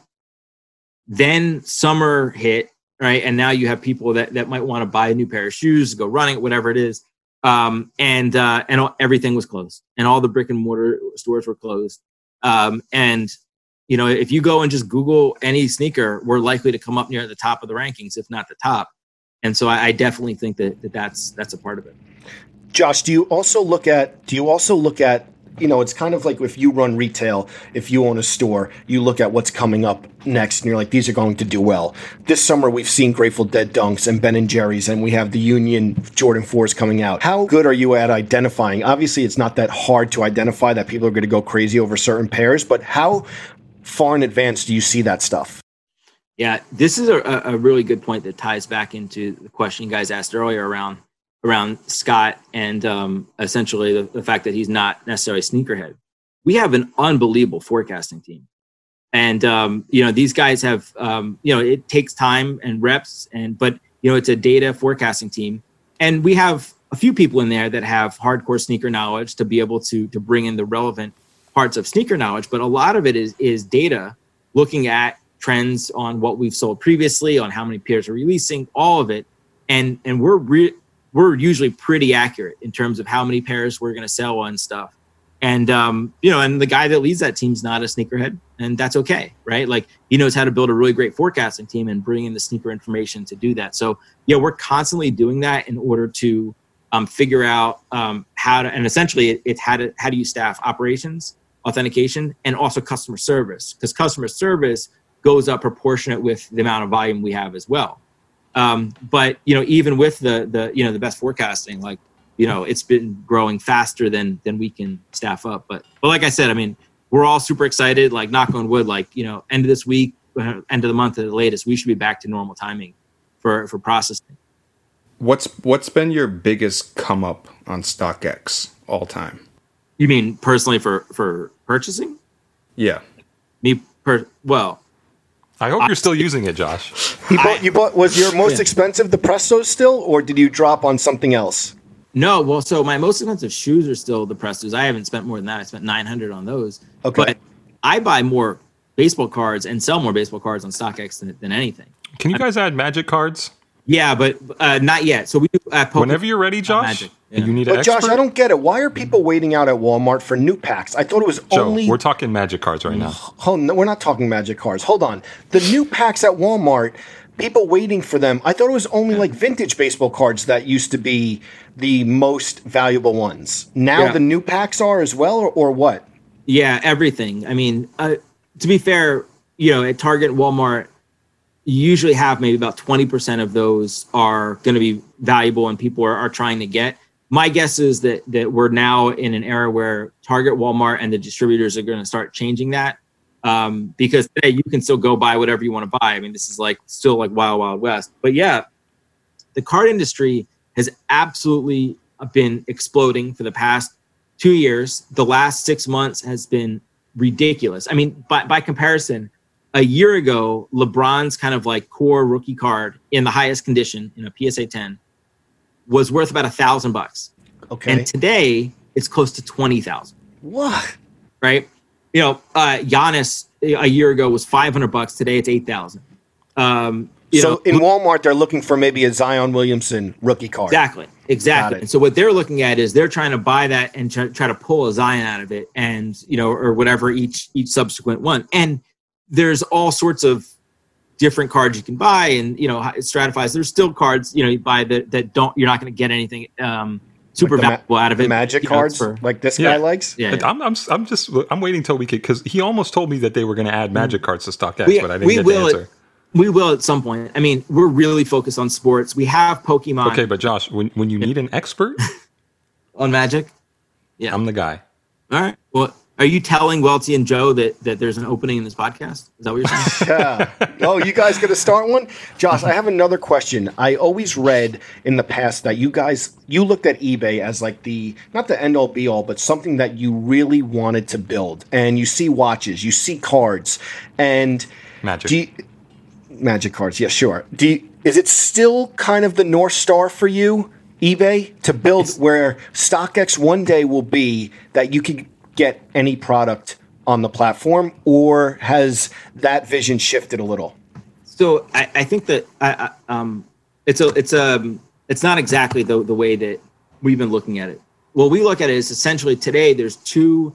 then summer hit, right? And now you have people that, that might want to buy a new pair of shoes, go running, whatever it is. Um, and uh, and all, everything was closed, and all the brick and mortar stores were closed. Um, and you know, if you go and just Google any sneaker, we're likely to come up near the top of the rankings, if not the top. And so I, I definitely think that, that that's that's a part of it. Josh, do you also look at, do you also look at, you know, it's kind of like if you run retail, if you own a store, you look at what's coming up next and you're like, these are going to do well. This summer, we've seen Grateful Dead Dunks and Ben and Jerry's, and we have the Union Jordan fours coming out. How good are you at identifying? Obviously, it's not that hard to identify that people are going to go crazy over certain pairs, but how far in advance do you see that stuff? Yeah, this is a, a really good point that ties back into the question you guys asked earlier around around Scott and um, essentially the, the fact that he's not necessarily a sneakerhead. We have an unbelievable forecasting team. And, um, you know, these guys have, um, you know, it takes time and reps, and but, you know, it's a data forecasting team. And we have a few people in there that have hardcore sneaker knowledge to be able to to bring in the relevant parts of sneaker knowledge. But a lot of it is is data, looking at trends on what we've sold previously, on how many pairs are releasing, all of it. And and we're re- we're usually pretty accurate in terms of how many pairs we're going to sell on stuff. And, um, you know, and the guy that leads that team's not a sneakerhead, and that's okay, right? Like, he knows how to build a really great forecasting team and bring in the sneaker information to do that. So, yeah, we're constantly doing that in order to um, figure out um, how to, and essentially it, it's how to, how do you staff operations, authentication, and also customer service, because customer service goes up proportionate with the amount of volume we have as well. Um, but, you know, even with the, the, you know, the best forecasting, like, you know, it's been growing faster than, than we can staff up. But, but like I said, I mean, we're all super excited, like knock on wood, like, you know, end of this week, uh, end of the month at the latest, we should be back to normal timing for, for processing. What's, what's been your biggest come up on StockX all time? You mean personally for, for purchasing? Yeah. Me per, well, I hope you're still using it, Josh. You bought, you bought, was your most yeah. expensive the Prestos still, or did you drop on something else? No, well, so my most expensive shoes are still the Prestos. I haven't spent more than that. I spent nine hundred on those. Okay. But I buy more baseball cards and sell more baseball cards on StockX than, than anything. Can you guys add Magic cards? Yeah, but uh, not yet. So we do uh, poker. Whenever you're ready, Josh. Magic. Yeah. You need but an Josh, expert? I don't get it. Why are people waiting out at Walmart for new packs? I thought it was Joe, only. We're talking Magic cards right now. Oh, no, we're not talking Magic cards. Hold on. The new packs at Walmart, people waiting for them. I thought it was only like vintage baseball cards that used to be the most valuable ones. Now yeah. the new packs are as well, or, or what? Yeah, everything. I mean, uh, to be fair, you know, at Target, Walmart, you usually have maybe about twenty percent of those are going to be valuable and people are, are trying to get. My guess is that that we're now in an era where Target, Walmart, and the distributors are going to start changing that. Um, because today you can still go buy whatever you want to buy. I mean, this is like still like wild, wild west. But yeah, the card industry has absolutely been exploding for the past two years. The last six months has been ridiculous. I mean, by, by comparison, a year ago, LeBron's kind of like core rookie card in the highest condition in a P S A ten was worth about a thousand bucks. Okay. And today it's close to twenty thousand. What? Right. You know, uh, Giannis a year ago was five hundred bucks. Today it's eight thousand. Um, you so know, in Walmart, they're looking for maybe a Zion Williamson rookie card. Exactly. Exactly. And so what they're looking at is they're trying to buy that and try, try to pull a Zion out of it, and, you know, or whatever each, each subsequent one. And there's all sorts of different cards you can buy, and you know it stratifies. There's still cards you know you buy that that don't you're not going to get anything um, super like valuable ma- out of it. Magic you know, cards for, like this Yeah. guy likes. yeah, yeah. I'm, I'm, I'm just, I'm waiting till we could, because he almost told me that they were going to add Magic cards to StockX, We- but I didn't we get will the at- answer. We will at some point. I mean, we're really focused on sports. We have Pokemon Okay, but Josh, when when you need an expert, on Magic. Yeah. I'm the guy. All right. Well, are you telling Welty and Joe that, that there's an opening in this podcast? Is that what you're saying? Yeah. Oh, you guys going to start one? Josh, I have another question. I always read in the past that you guys, you looked at eBay as like the, not the end all be all, but something that you really wanted to build. And you see watches, you see cards, and Magic. do you, Magic cards. Yeah, sure. Do you, is it still kind of the North Star for you, eBay, to build where StockX one day will be that you can get any product on the platform, or has that vision shifted a little? So I, I think that I, I, um, it's a it's a it's not exactly the the way that we've been looking at it. What we look at it is essentially today there's two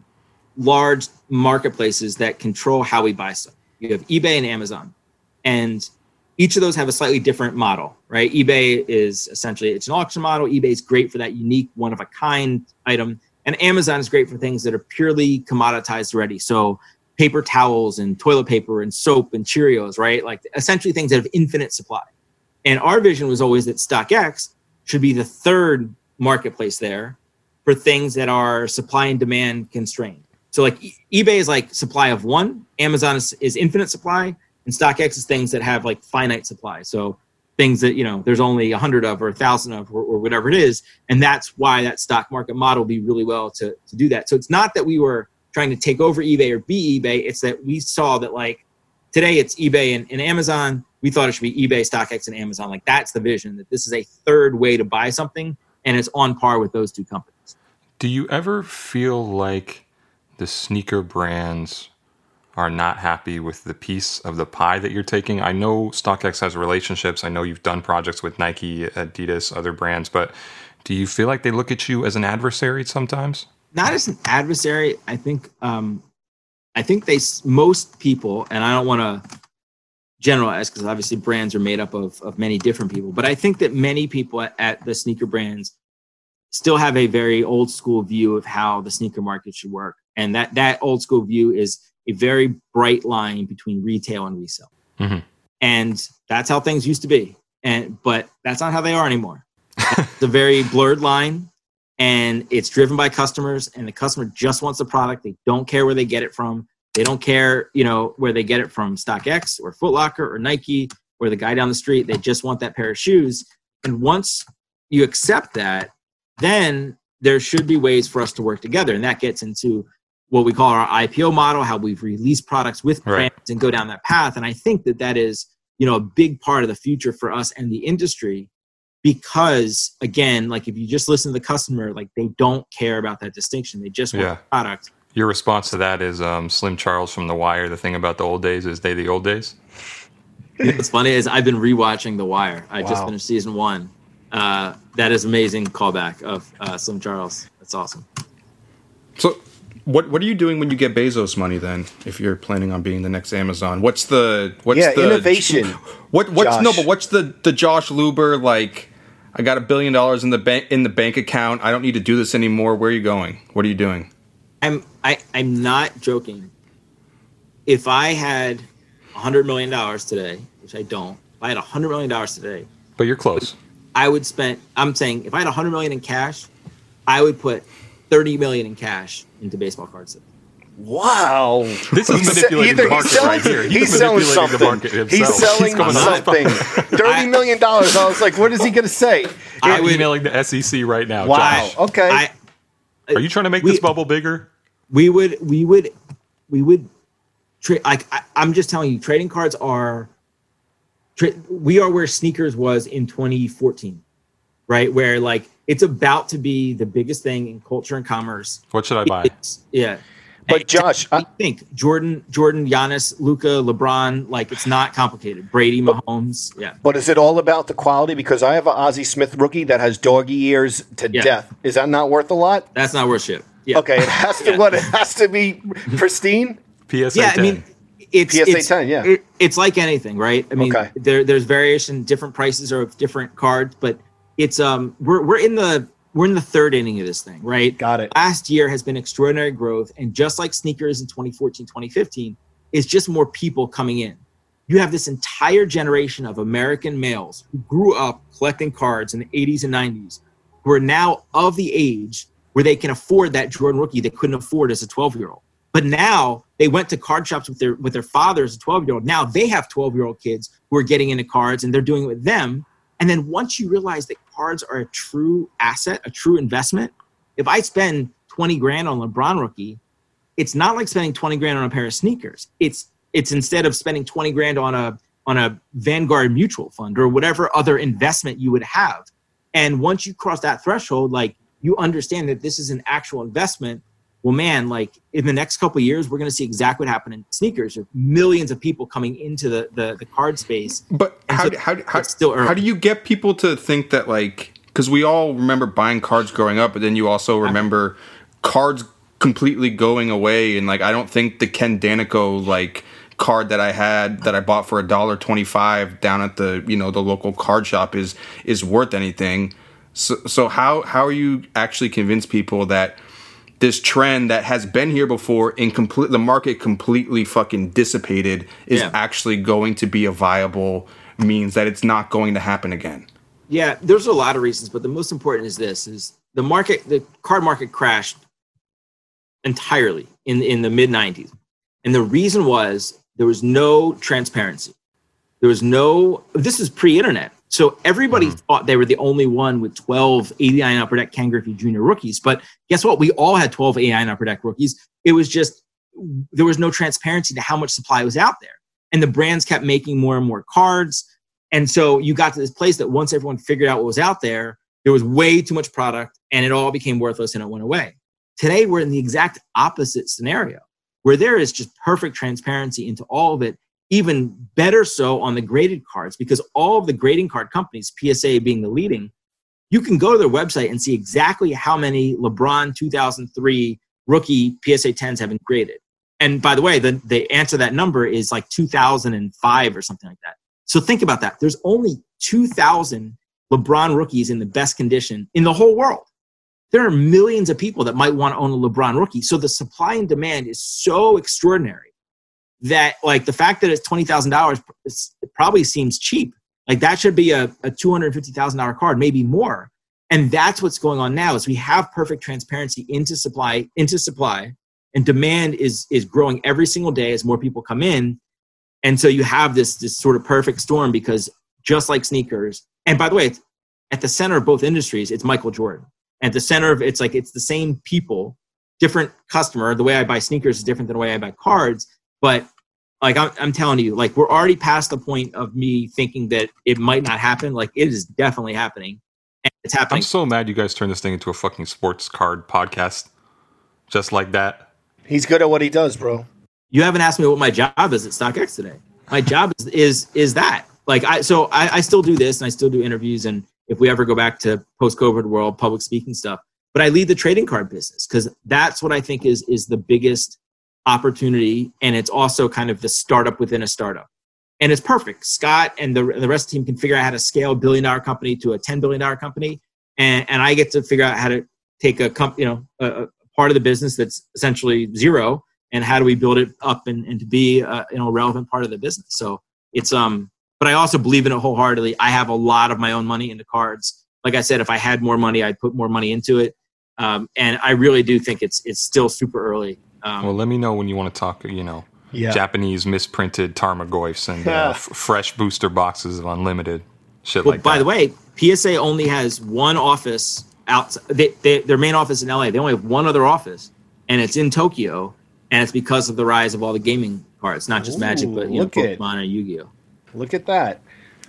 large marketplaces that control how we buy stuff. You have eBay and Amazon, and each of those have a slightly different model, right? eBay is essentially it's an auction model. eBay is great for that unique one of a kind item, and Amazon is great for things that are purely commoditized already. So paper towels and toilet paper and soap and Cheerios, right? Like essentially things that have infinite supply. And our vision was always that StockX should be the third marketplace there for things that are supply and demand constrained. So like e- eBay is like supply of one, Amazon is, is infinite supply, and StockX is things that have like finite supply. So things that, you know, there's only a hundred of or a thousand of or, or whatever it is. And that's why that stock market model would be really well to, to do that. So it's not that we were trying to take over eBay or be eBay. It's that we saw that like today it's eBay and, and Amazon. We thought it should be eBay, StockX, and Amazon. Like that's the vision, that this is a third way to buy something, and it's on par with those two companies. Do you ever feel like the sneaker brands are not happy with the piece of the pie that you're taking? I know StockX has relationships. I know you've done projects with Nike, Adidas, other brands, but do you feel like they look at you as an adversary sometimes? Not as an adversary. I think, um, I think they, most people, and I don't want to generalize because obviously brands are made up of, of many different people, but I think that many people at, at the sneaker brands still have a very old school view of how the sneaker market should work. And that, that old school view is a very bright line between retail and resale. Mm-hmm. And that's how things used to be. And, but that's not how they are anymore. It's a very blurred line, and it's driven by customers, and the customer just wants the product. They don't care where they get it from. They don't care, you know, where they get it from, StockX or Foot Locker or Nike or the guy down the street. They just want that pair of shoes. And once you accept that, then there should be ways for us to work together. And that gets into what we call our I P O model, how we've released products with brands Right. and go down that path. And I think that that is, you know, a big part of the future for us and the industry, because again, like if you just listen to the customer, like they don't care about that distinction. They just want Yeah. the product. Your response to that is um, Slim Charles from The Wire. The thing about the old days is they the old days. You know, what's funny is I've been rewatching The Wire. I just Wow. finished season one. Uh, that is amazing callback of uh, Slim Charles. That's awesome. So, what what are you doing when you get Bezos money then? If you're planning on being the next Amazon, what's the what's Yeah, the innovation, What what's Josh. no, but what's the the Josh Luber like? I got a billion dollars in the bank in the bank account. I don't need to do this anymore. Where are you going? What are you doing? I'm I, I'm not joking. If I had a hundred million dollars today, which I don't, if I had a hundred million dollars today, But you're close. I would spend. I'm saying if I had a hundred million in cash, I would put thirty million in cash into baseball cards. Wow. This is He's manipulating either the market he's selling, right here. He's selling manipulating something. the market himself. He's selling going on the something. Thirty million dollars. I was like, what is he going to say? I I'm would- emailing the S E C right now. Wow. Josh, Okay. I, are you trying to make We- this bubble bigger? we would we would we would trade like I, I'm just telling you, trading cards are tra- we are where sneakers was in twenty fourteen, right? Where like it's about to be the biggest thing in culture and commerce. What should I buy? It's, yeah. But Josh, I I, think Jordan, Jordan, Giannis, Luka, LeBron, like it's not complicated. Brady, Mahomes, yeah. but is it all about the quality? Because I have an Ozzie Smith rookie that has doggy ears to Yeah. death. Is that not worth a lot? That's not worth shit. Yeah. Okay, it has to. Yeah. What? It has to be pristine. P S A Yeah, I ten. mean, it's P S A it's, ten, yeah. It, it's like anything, right? I mean, Okay. there there's variation, different prices are of different cards, but it's um we're we're in the we're in the third inning of this thing, right? Got it. Last year has been extraordinary growth, and just like sneakers in twenty fourteen, twenty fifteen, it's just more people coming in. You have this entire generation of American males who grew up collecting cards in the eighties and nineties, who are now of the age where they can afford that Jordan rookie they couldn't afford as a twelve-year-old. But now they went to card shops with their with their father as a twelve-year-old. Now they have twelve-year-old kids who are getting into cards, and they're doing it with them. And then once you realize that cards are a true asset, a true investment, if I spend twenty grand on LeBron rookie, it's not like spending twenty grand on a pair of sneakers. It's it's instead of spending twenty grand on a on a Vanguard mutual fund or whatever other investment you would have. And once you cross that threshold, like you understand that this is an actual investment. Well, man, like in the next couple of years, we're going to see exactly what happened in sneakers. There's millions of people coming into the the, the card space. But how, so do- how, how, still early. how do you get people to think that, like, because we all remember buying cards growing up, but then you also remember cards completely going away. And, like, I don't think the Ken Danico, like, card that I had that I bought for a dollar twenty-five down at the, you know, the local card shop is is worth anything. So, so how how are you actually convince people that this trend that has been here before and complete the market completely fucking dissipated is Yeah. actually going to be a viable means that it's not going to happen again? Yeah, there's a lot of reasons, but the most important is this: is the market, the card market crashed entirely in in the mid nineties, and the reason was there was no transparency. There was no. This is pre-internet, so everybody mm. thought they were the only one with twelve eighty-nine Upper Deck Ken Griffey Junior rookies. But guess what? We all had twelve eighty-nine Upper Deck rookies. It was just there was no transparency to how much supply was out there, and the brands kept making more and more cards. And so you got to this place that once everyone figured out what was out there, there was way too much product, and it all became worthless, and it went away. Today, we're in the exact opposite scenario, where there is just perfect transparency into all of it, even better so on the graded cards, because all of the grading card companies, P S A being the leading, you can go to their website and see exactly how many LeBron two thousand three rookie P S A tens have been graded. And by the way, the, the answer to that number is like two thousand five or something like that. So think about that. There's only two thousand LeBron rookies in the best condition in the whole world. There are millions of people that might want to own a LeBron rookie. So the supply and demand is so extraordinary that, like, the fact that it's twenty thousand dollars it probably seems cheap. Like, that should be a, a two hundred fifty thousand dollars card, maybe more. And that's what's going on now is we have perfect transparency into supply, into supply, and demand is is growing every single day as more people come in. And so you have this, this sort of perfect storm, because just like sneakers, and by the way, it's, at the center of both industries, it's Michael Jordan. At the center of it's like it's the same people, different customer. The way I buy sneakers is different than the way I buy cards. But like I'm, I'm telling you, like we're already past the point of me thinking that it might not happen. Like it is definitely happening, and it's happening. I'm so mad you guys turned this thing into a fucking sports card podcast, just like that. He's good at what he does, bro. You haven't asked me what my job is at StockX today. My job is is is that. Like I so I, I still do this and I still do interviews, and if we ever go back to post-COVID world, public speaking stuff. But I lead the trading card business because that's what I think is is the biggest opportunity, and it's also kind of the startup within a startup. And it's perfect. Scott and the the rest of the team can figure out how to scale a billion dollar company to a ten billion dollar company, and and I get to figure out how to take a comp, you know a, a part of the business that's essentially zero, and how do we build it up and, and to be a, you know, a relevant part of the business. So it's, um, but I also believe in it wholeheartedly. I have a lot of my own money into cards. Like I said, if I had more money, I'd put more money into it. Um, and I really do think it's, it's still super early. Um, well, let me know when you want to talk, you know, yeah. Japanese misprinted Tarmogoyfs and uh, f- fresh booster boxes of Unlimited. Shit well, like by that. the way, P S A only has one office outside. They, they, their main office in L A. They only have one other office, and it's in Tokyo. And it's because of the rise of all the gaming cards, not just Ooh, Magic, but you know, Pokemon and Yu-Gi-Oh. Look at that.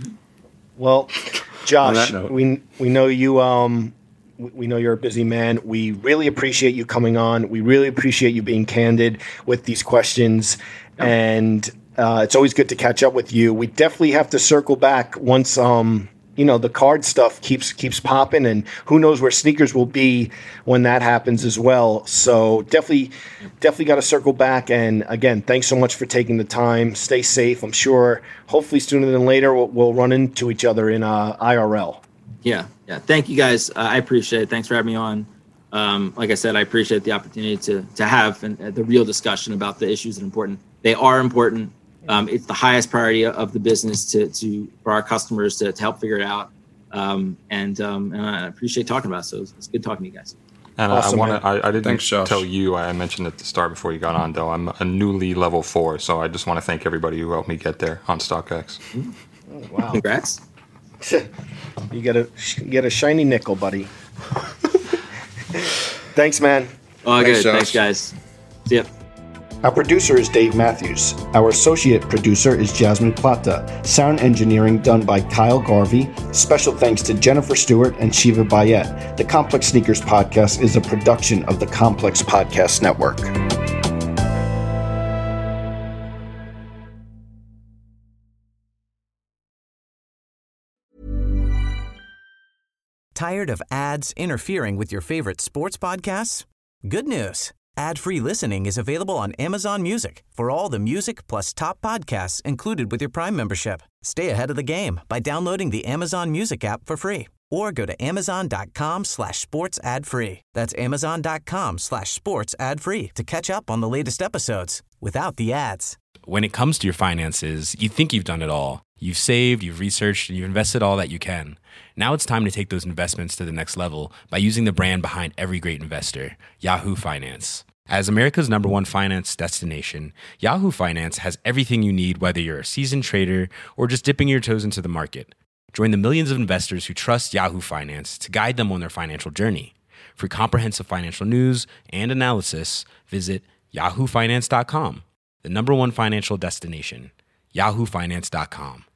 Well, Josh, we we know you. Um, we know you're a busy man. We really appreciate you coming on. We really appreciate you being candid with these questions, yep. and uh, it's always good to catch up with you. We definitely have to circle back once. Um, you know, the card stuff keeps keeps popping, and who knows where sneakers will be when that happens as well. So definitely, definitely got to circle back. And again, thanks so much for taking the time. Stay safe. I'm sure, hopefully sooner than later, we'll, we'll run into each other in uh, I R L. Yeah, yeah. Thank you guys. Uh, I appreciate it. Thanks for having me on. Um, like I said, I appreciate the opportunity to to have an, uh, the real discussion about the issues that are important. They are important. Um, it's the highest priority of the business to, to for our customers to, to help figure it out. Um, and um, and I appreciate talking about it. So it's, it's good talking to you guys. And Awesome, I want to. I, I didn't Thanks, Josh. tell you. I mentioned at the start before you got on, though. I'm a newly level four, so I just want to thank everybody who helped me get there on StockX. Oh, wow. Congrats. You get a you get a shiny nickel, buddy. Thanks, man. Oh, Thanks, good. Josh. Thanks, guys. See ya. Our producer is Dave Matthews. Our associate producer is Jasmine Plata. Sound engineering done by Kyle Garvey. Special thanks to Jennifer Stewart and Shiva Bayet. The Complex Sneakers Podcast is a production of the Complex Podcast Network. Tired of ads interfering with your favorite sports podcasts? Good news. Ad-free listening is available on Amazon Music for all the music plus top podcasts included with your Prime membership. Stay ahead of the game by downloading the Amazon Music app for free or go to amazon.com slash sports ad free. That's amazon.com slash sports ad free to catch up on the latest episodes without the ads. When it comes to your finances, you think you've done it all. You've saved, you've researched, and you've invested all that you can. Now it's time to take those investments to the next level by using the brand behind every great investor, Yahoo Finance. As America's number one finance destination, Yahoo Finance has everything you need, whether you're a seasoned trader or just dipping your toes into the market. Join the millions of investors who trust Yahoo Finance to guide them on their financial journey. For comprehensive financial news and analysis, visit yahoo finance dot com, the number one financial destination, yahoo finance dot com.